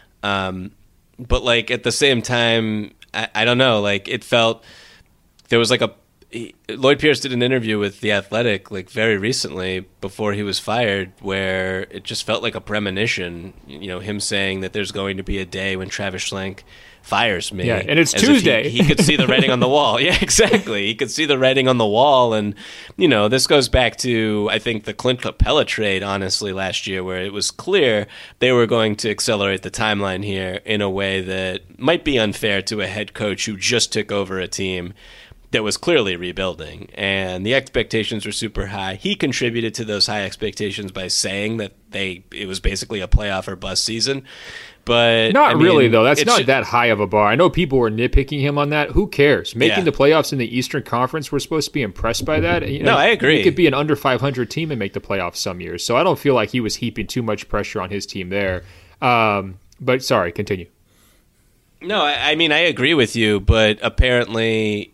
But like at the same time, I don't know, like it felt there was like Lloyd Pierce did an interview with The Athletic like very recently before he was fired where it just felt like a premonition, him saying that there's going to be a day when Travis Schlenk fires me. Yeah, and it's Tuesday. He could see the writing on the wall. Yeah, exactly. He could see the writing on the wall. And, this goes back to, I think, the Clint Capella trade, honestly, last year, where it was clear they were going to accelerate the timeline here in a way that might be unfair to a head coach who just took over a team that was clearly rebuilding, and the expectations were super high. He contributed to those high expectations by saying that it was basically a playoff or bust season. But really, though. That's not that high of a bar. I know people were nitpicking him on that. Who cares? Making the playoffs in the Eastern Conference, we're supposed to be impressed by that. No, I agree. He could be an under 500 team and make the playoffs some years. So I don't feel like he was heaping too much pressure on his team there. But sorry, continue. No, I mean, I agree with you, but apparently,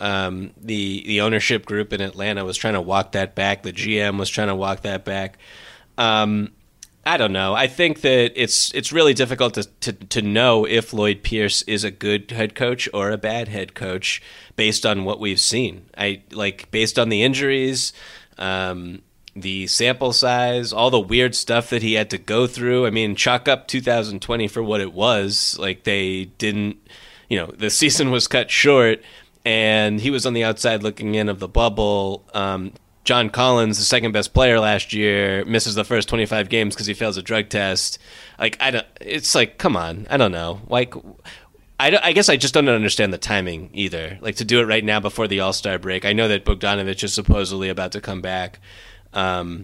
the ownership group in Atlanta was trying to walk that back. The GM was trying to walk that back. I don't know. I think that it's really difficult to know if Lloyd Pierce is a good head coach or a bad head coach based on what we've seen. Based on the injuries, the sample size, all the weird stuff that he had to go through. I mean, chalk up 2020 for what it was. Like they didn't, the season was cut short and he was on the outside looking in of the bubble. John Collins, the second best player last year, misses the first 25 games because he fails a drug test. It's like, come on. I don't know. Like, I guess I just don't understand the timing either. Like to do it right now before the All-Star break. I know that Bogdanovich is supposedly about to come back. So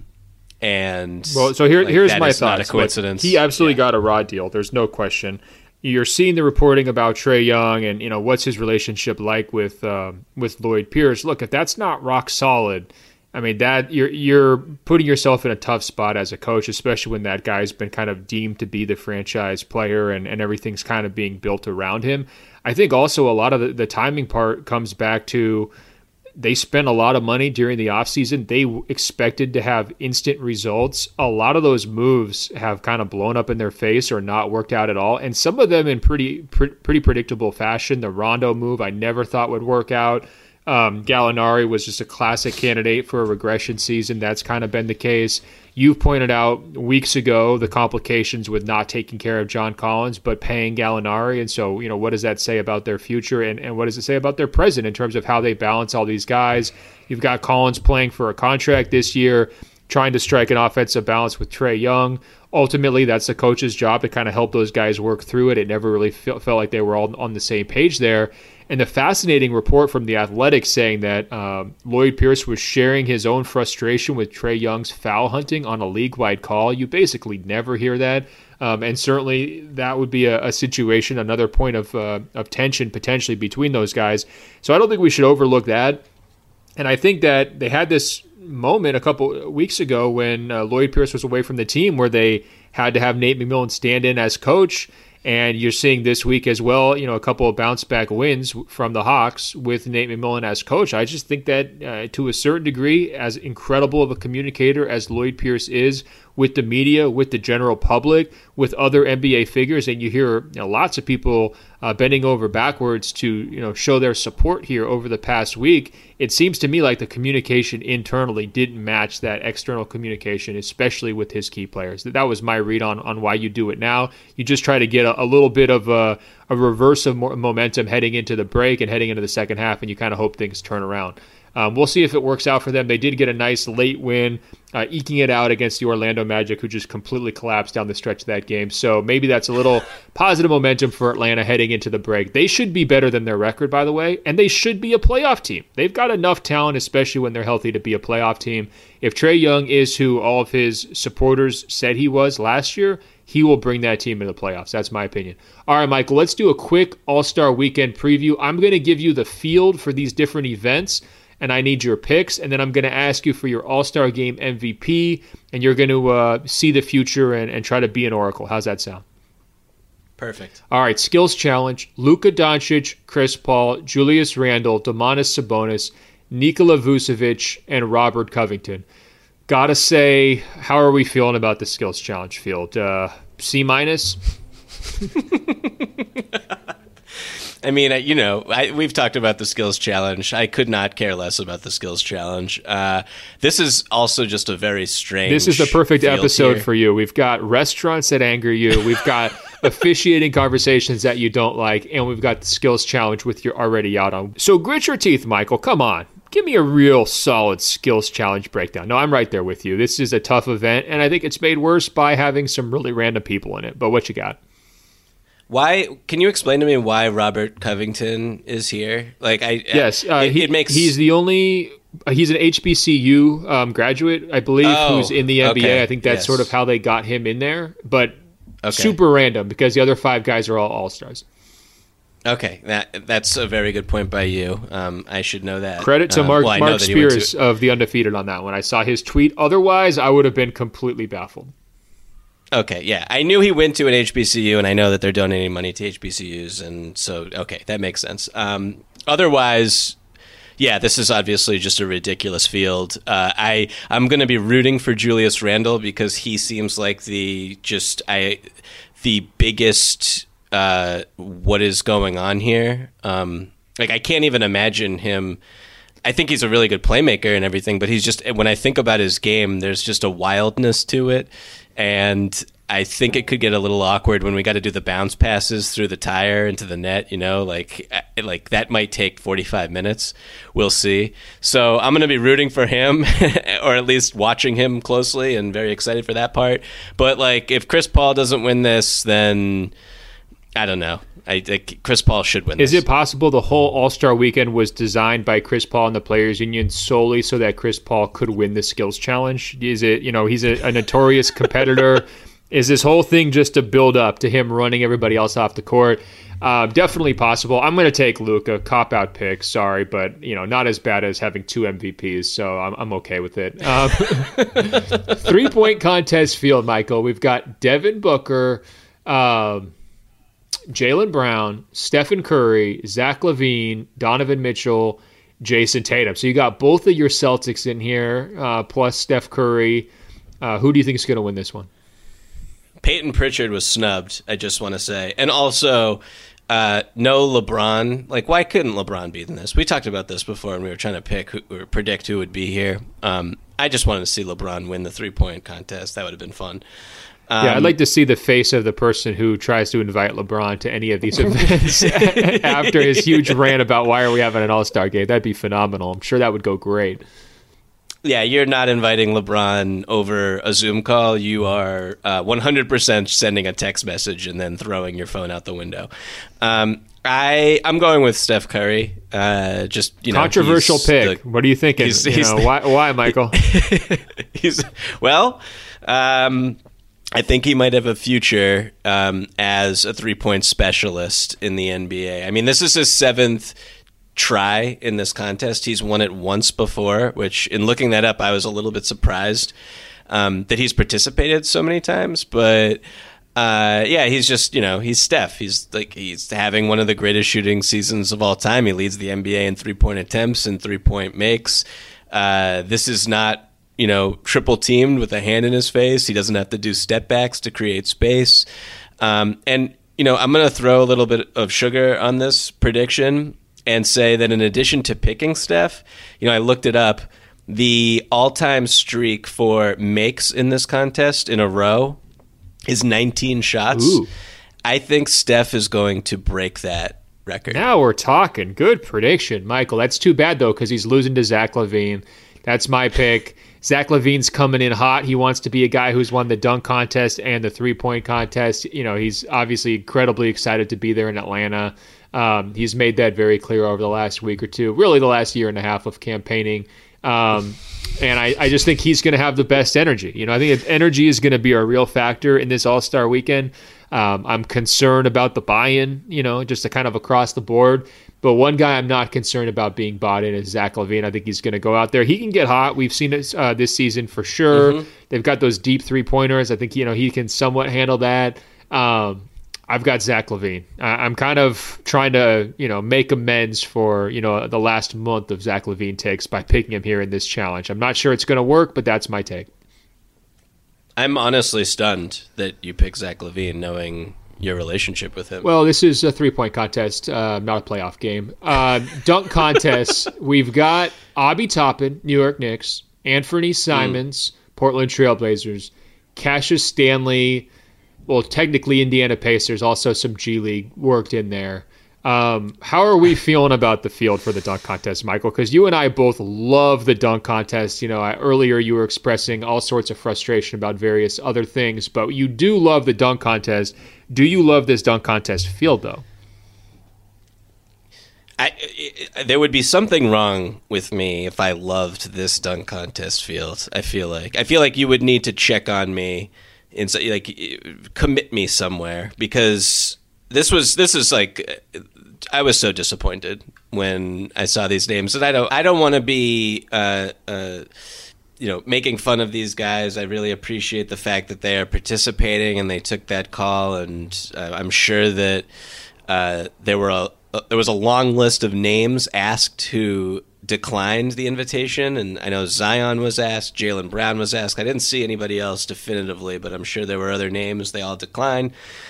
here's my thoughts. Not a coincidence. Look, he absolutely got a raw deal. There's no question. You're seeing the reporting about Trae Young and what's his relationship like with Lloyd Pierce. Look, if that's not rock solid, I mean that you're putting yourself in a tough spot as a coach, especially when that guy's been kind of deemed to be the franchise player and everything's kind of being built around him. I think also a lot of the timing part comes back to they spent a lot of money during the offseason. They expected to have instant results. A lot of those moves have kind of blown up in their face or not worked out at all. And some of them in pretty predictable fashion. The Rondo move I never thought would work out. Gallinari was just a classic candidate for a regression season. That's kind of been the case. You pointed out weeks ago the complications with not taking care of John Collins, but paying Gallinari. And so, what does that say about their future and what does it say about their present in terms of how they balance all these guys? You've got Collins playing for a contract this year, trying to strike an offensive balance with Trae Young. Ultimately, that's the coach's job to kind of help those guys work through it. It never really felt like they were all on the same page there. And the fascinating report from The Athletic saying that Lloyd Pierce was sharing his own frustration with Trae Young's foul hunting on a league-wide call. You basically never hear that. And certainly that would be a situation, another point of tension potentially between those guys. So I don't think we should overlook that. And I think that they had this moment a couple weeks ago when Lloyd Pierce was away from the team where they had to have Nate McMillan stand in as coach. And you're seeing this week as well, a couple of bounce-back wins from the Hawks with Nate McMillan as coach. I just think that to a certain degree, as incredible of a communicator as Lloyd Pierce is with the media, with the general public, with other NBA figures, and you hear lots of people bending over backwards to show their support here over the past week. It seems to me like the communication internally didn't match that external communication, especially with his key players. That was my read on why you do it now. You just try to get a little bit of a reverse of momentum heading into the break and heading into the second half, and you kind of hope things turn around. We'll see if it works out for them. They did get a nice late win, eking it out against the Orlando Magic, who just completely collapsed down the stretch of that game. So maybe that's a little positive momentum for Atlanta heading into the break. They should be better than their record, by the way, and they should be a playoff team. They've got enough talent, especially when they're healthy, to be a playoff team. If Trae Young is who all of his supporters said he was last year, he will bring that team into the playoffs. That's my opinion. All right, Michael, let's do a quick All-Star Weekend preview. I'm going to give you the field for these different events, and I need your picks, and then I'm going to ask you for your All-Star Game MVP, and you're going to see the future and try to be an oracle. How's that sound? Perfect. All right, skills challenge. Luka Doncic, Chris Paul, Julius Randle, Domantas Sabonis, Nikola Vucevic, and Robert Covington. Gotta say, how are we feeling about the skills challenge field? C-? I mean, we've talked about the skills challenge. I could not care less about the skills challenge. This is also just a very strange. This is the perfect episode here for you. We've got restaurants that anger you. We've got officiating conversations that you don't like, and we've got the skills challenge with you're already out on. So grit your teeth, Michael. Come on. Give me a real solid skills challenge breakdown. No, I'm right there with you. This is a tough event, and I think it's made worse by having some really random people in it. But what you got? Why? Can you explain to me why Robert Covington is here? He's the only. He's an HBCU graduate, I believe, who's in the NBA. Okay. I think that's sort of how they got him in there, but super random because the other five guys are all All-Stars. Okay, that's a very good point by you. I should know that. Credit to Mark Spears of The Undefeated on that one. I saw his tweet. Otherwise, I would have been completely baffled. Okay, yeah. I knew he went to an HBCU, and I know that they're donating money to HBCUs, and so, okay, that makes sense. Otherwise, yeah, this is obviously just a ridiculous field. I'm going to be rooting for Julius Randle because he seems like the biggest what is going on here. I can't even imagine him. I think he's a really good playmaker and everything, but he's just, when I think about his game, there's just a wildness to it. And I think it could get a little awkward when we got to do the bounce passes through the tire into the net, like that might take 45 minutes. We'll see. So I'm going to be rooting for him or at least watching him closely and very excited for that part. But if Chris Paul doesn't win this, then I don't know. I think Chris Paul should win this. Is it possible the whole All-Star Weekend was designed by Chris Paul and the Players Union solely so that Chris Paul could win the skills challenge? Is it, he's a notorious competitor. Is this whole thing just to build up to him running everybody else off the court? Definitely possible. I'm going to take Luka. Cop-out pick. Sorry, but, not as bad as having two MVPs, so I'm okay with it. 3-point contest field, Michael. We've got Devin Booker, Jaylen Brown, Stephen Curry, Zach LaVine, Donovan Mitchell, Jason Tatum. So you got both of your Celtics in here, plus Steph Curry. Who do you think is going to win this one? Peyton Pritchard was snubbed, I just want to say. And also, no LeBron. Why couldn't LeBron be in this? We talked about this before, and we were trying to predict who would be here. I just wanted to see LeBron win the 3-point contest. That would have been fun. Yeah, I'd like to see the face of the person who tries to invite LeBron to any of these events after his huge rant about why are we having an All-Star game. That'd be phenomenal. I'm sure that would go great. Yeah, you're not inviting LeBron over a Zoom call. You are 100% sending a text message and then throwing your phone out the window. I'm going with Steph Curry. Controversial pick. What are you thinking? Why, Michael? I think he might have a future as a 3-point specialist in the NBA. I mean, this is his 7th try in this contest. He's won it once before, which in looking that up, I was a little bit surprised that he's participated so many times. But he's just, he's Steph. He's having one of the greatest shooting seasons of all time. He leads the NBA in 3-point attempts and 3-point makes. This is not, triple teamed with a hand in his face. He doesn't have to do step backs to create space. And I'm going to throw a little bit of sugar on this prediction and say that in addition to picking Steph, I looked it up. The all-time streak for makes in this contest in a row is 19 shots. Ooh. I think Steph is going to break that record. Now we're talking. Good prediction, Michael. That's too bad, though, because he's losing to Zach LaVine. That's my pick. Zach LaVine's coming in hot. He wants to be a guy who's won the dunk contest and the three-point contest. He's obviously incredibly excited to be there in Atlanta. He's made that very clear over the last week or two, really the last year and a half of campaigning. And I just think he's going to have the best energy. I think energy is going to be a real factor in this All-Star weekend. I'm concerned about the buy-in, just kind of across the board. But one guy I'm not concerned about being bought in is Zach LaVine. I think he's going to go out there. He can get hot. We've seen it this season for sure. Mm-hmm. They've got those deep three-pointers. I think, he can somewhat handle that. I've got Zach LaVine. I'm kind of trying to, make amends for, the last month of Zach LaVine takes by picking him here in this challenge. I'm not sure it's going to work, but that's my take. I'm honestly stunned that you pick Zach LaVine knowing your relationship with him. Well, this is a three-point contest, not a playoff game. Dunk contest, we've got Obi Toppin, New York Knicks, Anthony Simons, Portland Trailblazers, Cassius Stanley, well, technically Indiana Pacers, also some G League worked in there. How are we feeling about the field for the dunk contest, Michael? Because you and I both love the dunk contest. Earlier you were expressing all sorts of frustration about various other things, but you do love the dunk contest. Do you love this dunk contest field, though? There would be something wrong with me if I loved this dunk contest field. I feel like you would need to check on me and commit me somewhere, because this is like, I was so disappointed when I saw these names, and I don't want to be making fun of these guys. I really appreciate the fact that they are participating and they took that call, and I'm sure that there was a long list of names asked who declined the invitation, and I know Zion was asked, Jaylen Brown was asked. I didn't see anybody else definitively, but I'm sure there were other names. They all declined.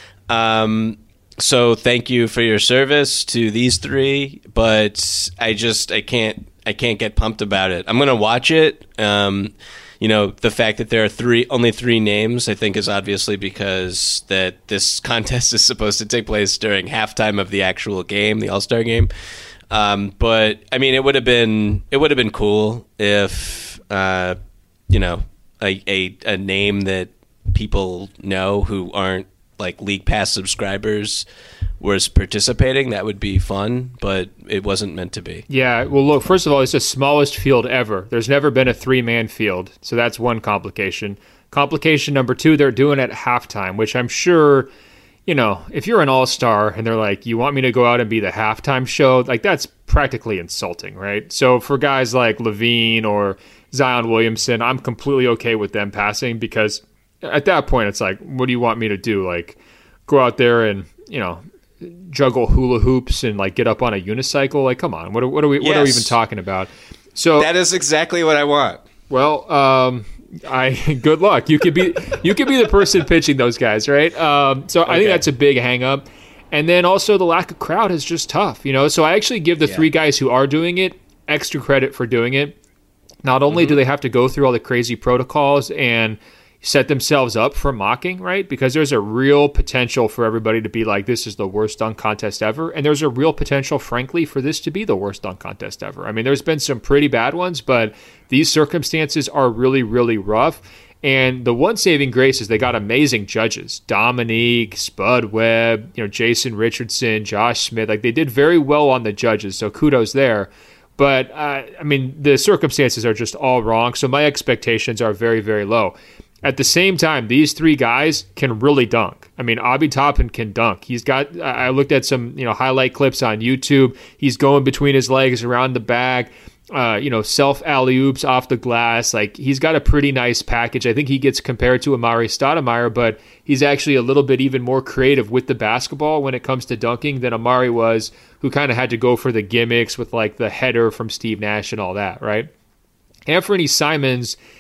So thank you for your service to these three, but I can't get pumped about it. I'm going to watch it. The fact that there are only three names, I think, is obviously because that this contest is supposed to take place during halftime of the actual game, the All-Star game. But I mean, it would have been cool if a name that people know who aren't like League Pass subscribers was participating. That would be fun, but it wasn't meant to be. Yeah, well, look, first of all, it's the smallest field ever. There's never been a three-man field, so that's one complication. Complication number two, they're doing it at halftime, which I'm sure, if you're an all-star and they're like, you want me to go out and be the halftime show, like that's practically insulting, right? So for guys like LaVine or Zion Williamson, I'm completely okay with them passing, because at that point, it's like, what do you want me to do? Like, go out there and, juggle hula hoops and like get up on a unicycle? Like, come on, what are we even talking about? So that is exactly what I want. Well, good luck. You could be the person pitching those guys, right? So I think that's a big hang up. And then also the lack of crowd is just tough, So I actually give the three guys who are doing it extra credit for doing it. Not only do they have to go through all the crazy protocols and set themselves up for mocking, right? Because there's a real potential for everybody to be like, this is the worst dunk contest ever. And there's a real potential, frankly, for this to be the worst dunk contest ever. I mean, there's been some pretty bad ones, but these circumstances are really, really rough. And the one saving grace is they got amazing judges. Dominique, Spud Webb, Jason Richardson, Josh Smith. Like, they did very well on the judges, so kudos there. But, the circumstances are just all wrong, so my expectations are very, very low. At the same time, these three guys can really dunk. I mean, Obi Toppin can dunk. He's got, I looked at some, highlight clips on YouTube. He's going between his legs around the bag, self alley-oops off the glass. Like, he's got a pretty nice package. I think he gets compared to Amari Stoudemire, but he's actually a little bit even more creative with the basketball when it comes to dunking than Amari was, who kind of had to go for the gimmicks with like the header from Steve Nash and all that, right? Anthony Simons,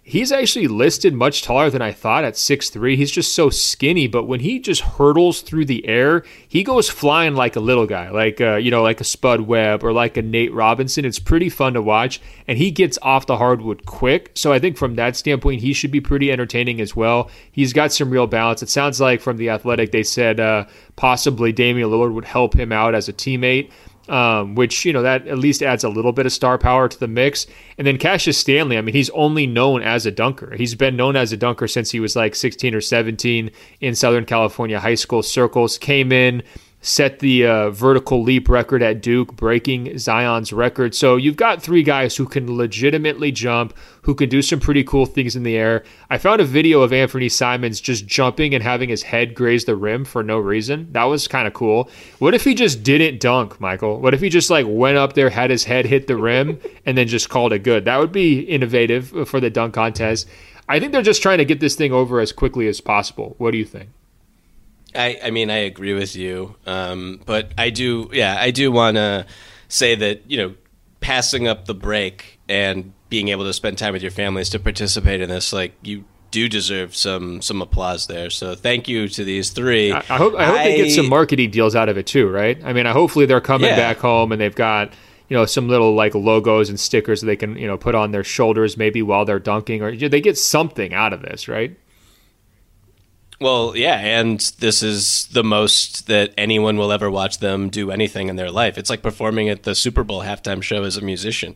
He's actually listed much taller than I thought at 6'3". He's just so skinny, but when he just hurdles through the air, he goes flying like a little guy, like like a Spud Webb or like a Nate Robinson. It's pretty fun to watch, and he gets off the hardwood quick. So I think from that standpoint, he should be pretty entertaining as well. He's got some real balance. It sounds like from The Athletic, they said possibly Damian Lillard would help him out as a teammate. Which, that at least adds a little bit of star power to the mix. And then Cassius Stanley, I mean, he's only known as a dunker. He's been known as a dunker since he was like 16 or 17 in Southern California high school circles. Came in, set the vertical leap record at Duke, breaking Zion's record. So you've got three guys who can legitimately jump, who can do some pretty cool things in the air. I found a video of Anthony Simons just jumping and having his head graze the rim for no reason. That was kind of cool. What if he just didn't dunk, Michael? What if he just went up there, had his head hit the rim, and then just called it good? That would be innovative for the dunk contest. I think they're just trying to get this thing over as quickly as possible. What do you think? I mean, I agree with you, but I do want to say that, passing up the break and being able to spend time with your families to participate in this, you do deserve some applause there. So thank you to these three. I hope they get some marketing deals out of it too, right? I mean, hopefully they're coming back home and they've got some little logos and stickers that they can put on their shoulders maybe while they're dunking, or they get something out of this, right? Well, yeah, and this is the most that anyone will ever watch them do anything in their life. It's like performing at the Super Bowl halftime show as a musician.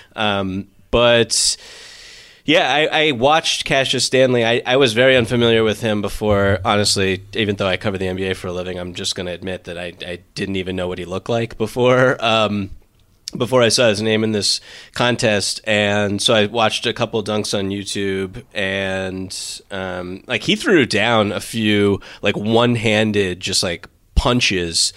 But yeah, I watched Cassius Stanley. I was very unfamiliar with him before, honestly, even though I cover the NBA for a living. I'm just going to admit that I didn't even know what he looked like before I saw his name in this contest. And so I watched a couple dunks on YouTube, and he threw down a few one-handed just punches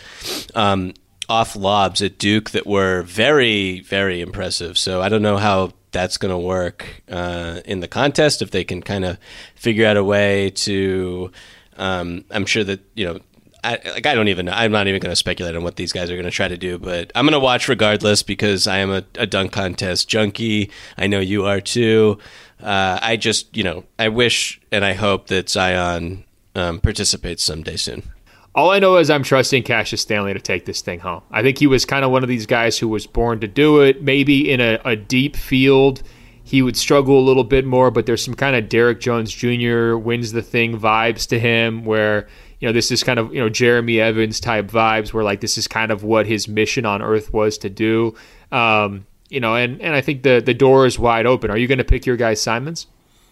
off lobs at Duke that were very, very impressive. So I don't know how that's going to work in the contest, if they can kind of figure out a way to I'm sure that I don't even know. I'm not even going to speculate on what these guys are going to try to do, but I'm going to watch regardless because I am a dunk contest junkie. I know you are too. I just, I wish and I hope that Zion participates someday soon. All I know is I'm trusting Cassius Stanley to take this thing home. I think he was kind of one of these guys who was born to do it. Maybe in a deep field, he would struggle a little bit more, but there's some kind of Derrick Jones Jr. wins the thing vibes to him where this is kind of, Jeremy Evans type vibes where this is kind of what his mission on earth was to do. And I think the door is wide open. Are you going to pick your guy Simons?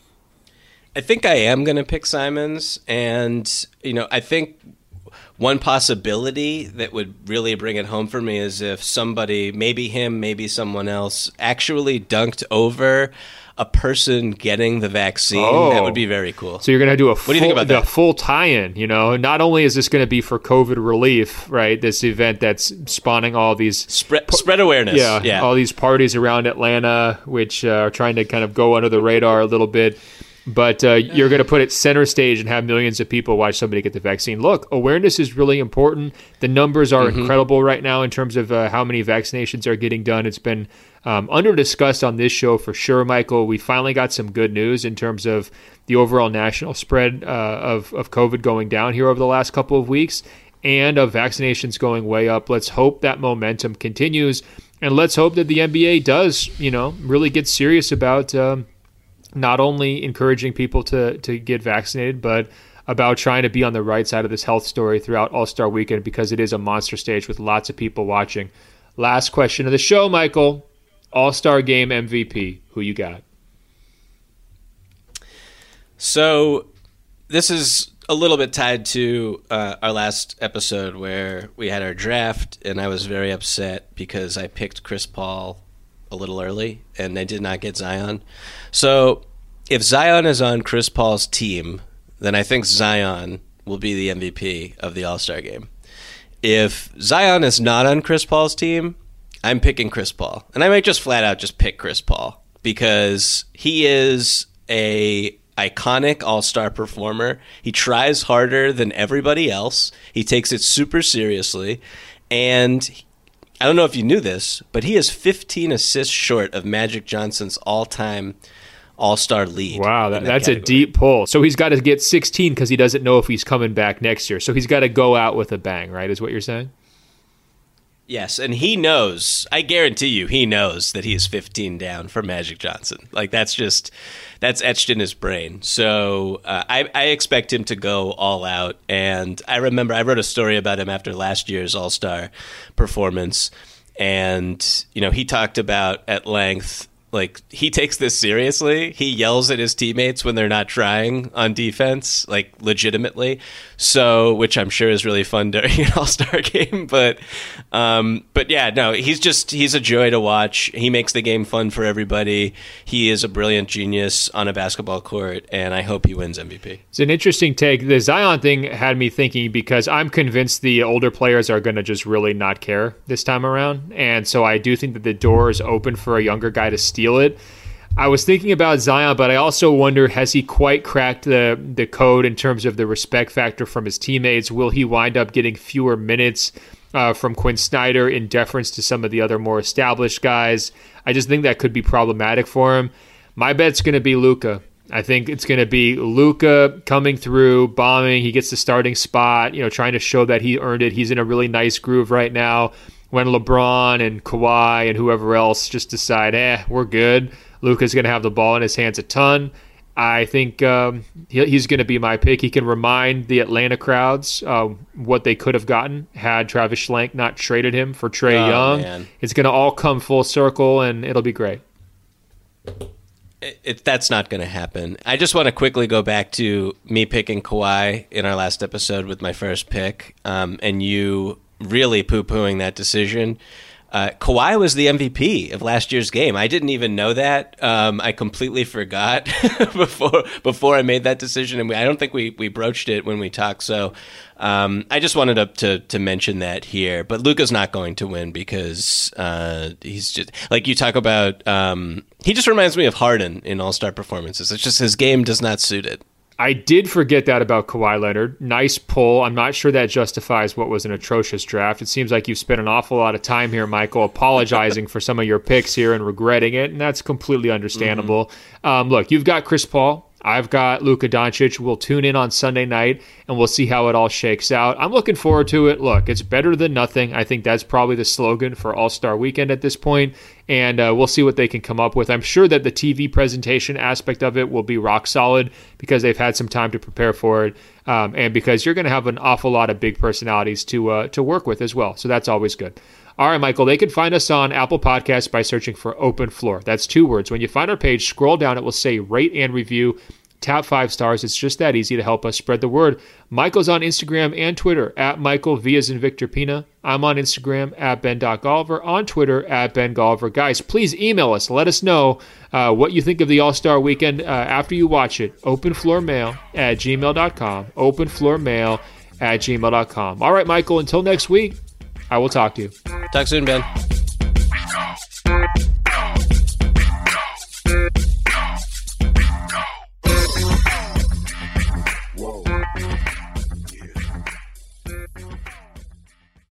I think I am going to pick Simons. And, I think one possibility that would really bring it home for me is if somebody, maybe him, maybe someone else, actually dunked over a person getting the vaccine. That would be very cool. So you're going to do what do you think about that? Full tie-in, Not only is this going to be for COVID relief, right, this event that's spawning all these... Spread awareness. Yeah, all these parties around Atlanta, which are trying to kind of go under the radar a little bit. But you're going to put it center stage and have millions of people watch somebody get the vaccine. Look, awareness is really important. The numbers are incredible right now in terms of how many vaccinations are getting done. It's been under-discussed on this show for sure, Michael. We finally got some good news in terms of the overall national spread of COVID going down here over the last couple of weeks and of vaccinations going way up. Let's hope that momentum continues, and let's hope that the NBA does, really get serious about not only encouraging people to get vaccinated, but about trying to be on the right side of this health story throughout All-Star Weekend, because it is a monster stage with lots of people watching. Last question of the show, Michael. All-Star Game MVP. Who you got? So this is a little bit tied to our last episode where we had our draft, and I was very upset because I picked Chris Paul a little early, and I did not get Zion. So if Zion is on Chris Paul's team, then I think Zion will be the MVP of the All-Star Game. If Zion is not on Chris Paul's team, I'm picking Chris Paul. And I might just flat out just pick Chris Paul because he is a iconic all-star performer. He tries harder than everybody else. He takes it super seriously. And I don't know if you knew this, but he is 15 assists short of Magic Johnson's all-time All-Star lead. Wow, that's a deep pull. So he's got to get 16 because he doesn't know if he's coming back next year. So he's got to go out with a bang, right, is what you're saying? Yes, and he knows, I guarantee you, he knows that he is 15 down for Magic Johnson. Like, that's etched in his brain. So I expect him to go all out. And I remember I wrote a story about him after last year's All-Star performance. And, he talked about at length, like, he takes this seriously. He yells at his teammates when they're not trying on defense, like, legitimately. So, which I'm sure is really fun during an All-Star game. But yeah, no, he's a joy to watch. He makes the game fun for everybody. He is a brilliant genius on a basketball court, and I hope he wins MVP. It's an interesting take. The Zion thing had me thinking because I'm convinced the older players are going to just really not care this time around. And so I do think that the door is open for a younger guy to steal it. I was thinking about Zion, but I also wonder, has he quite cracked the code in terms of the respect factor from his teammates? Will he wind up getting fewer minutes from Quinn Snyder in deference to some of the other more established guys? I just think that could be problematic for him. My bet's going to be Luka. I think it's going to be Luka coming through, bombing. He gets the starting spot, trying to show that he earned it. He's in a really nice groove right now. When LeBron and Kawhi and whoever else just decide, we're good, Luka's going to have the ball in his hands a ton. I think he's going to be my pick. He can remind the Atlanta crowds what they could have gotten had Travis Schlenk not traded him for Trae Young. Man. It's going to all come full circle, and it'll be great. That's not going to happen. I just want to quickly go back to me picking Kawhi in our last episode with my first pick, and you really poo-pooing that decision. Kawhi was the MVP of last year's game. I didn't even know that. I completely forgot before I made that decision, and I don't think we broached it when we talked. So I just wanted to mention that here. But Luka's not going to win because he's just, like you talk about, he just reminds me of Harden in All-Star performances. It's just his game does not suit it. I did forget that about Kawhi Leonard. Nice pull. I'm not sure that justifies what was an atrocious draft. It seems like you've spent an awful lot of time here, Michael, apologizing for some of your picks here and regretting it, and that's completely understandable. Look, you've got Chris Paul. I've got Luka Doncic. We'll tune in on Sunday night, and we'll see how it all shakes out. I'm looking forward to it. Look, it's better than nothing. I think that's probably the slogan for All-Star Weekend at this point, and we'll see what they can come up with. I'm sure that the TV presentation aspect of it will be rock solid because they've had some time to prepare for it, and because you're going to have an awful lot of big personalities to work with as well, so that's always good. All right, Michael, they can find us on Apple Podcasts by searching for Open Floor. That's 2 words. When you find our page, scroll down. It will say rate and review. Tap 5 stars. It's just that easy to help us spread the word. Michael's on Instagram and Twitter at Michael V as in Victor Pina. I'm on Instagram at Ben.Golliver, on Twitter at Ben Golliver. Guys, please email us. Let us know what you think of the All-Star Weekend after you watch it. Openfloormail@gmail.com. Openfloormail@gmail.com. All right, Michael, until next week, I will talk to you. Talk soon, Ben.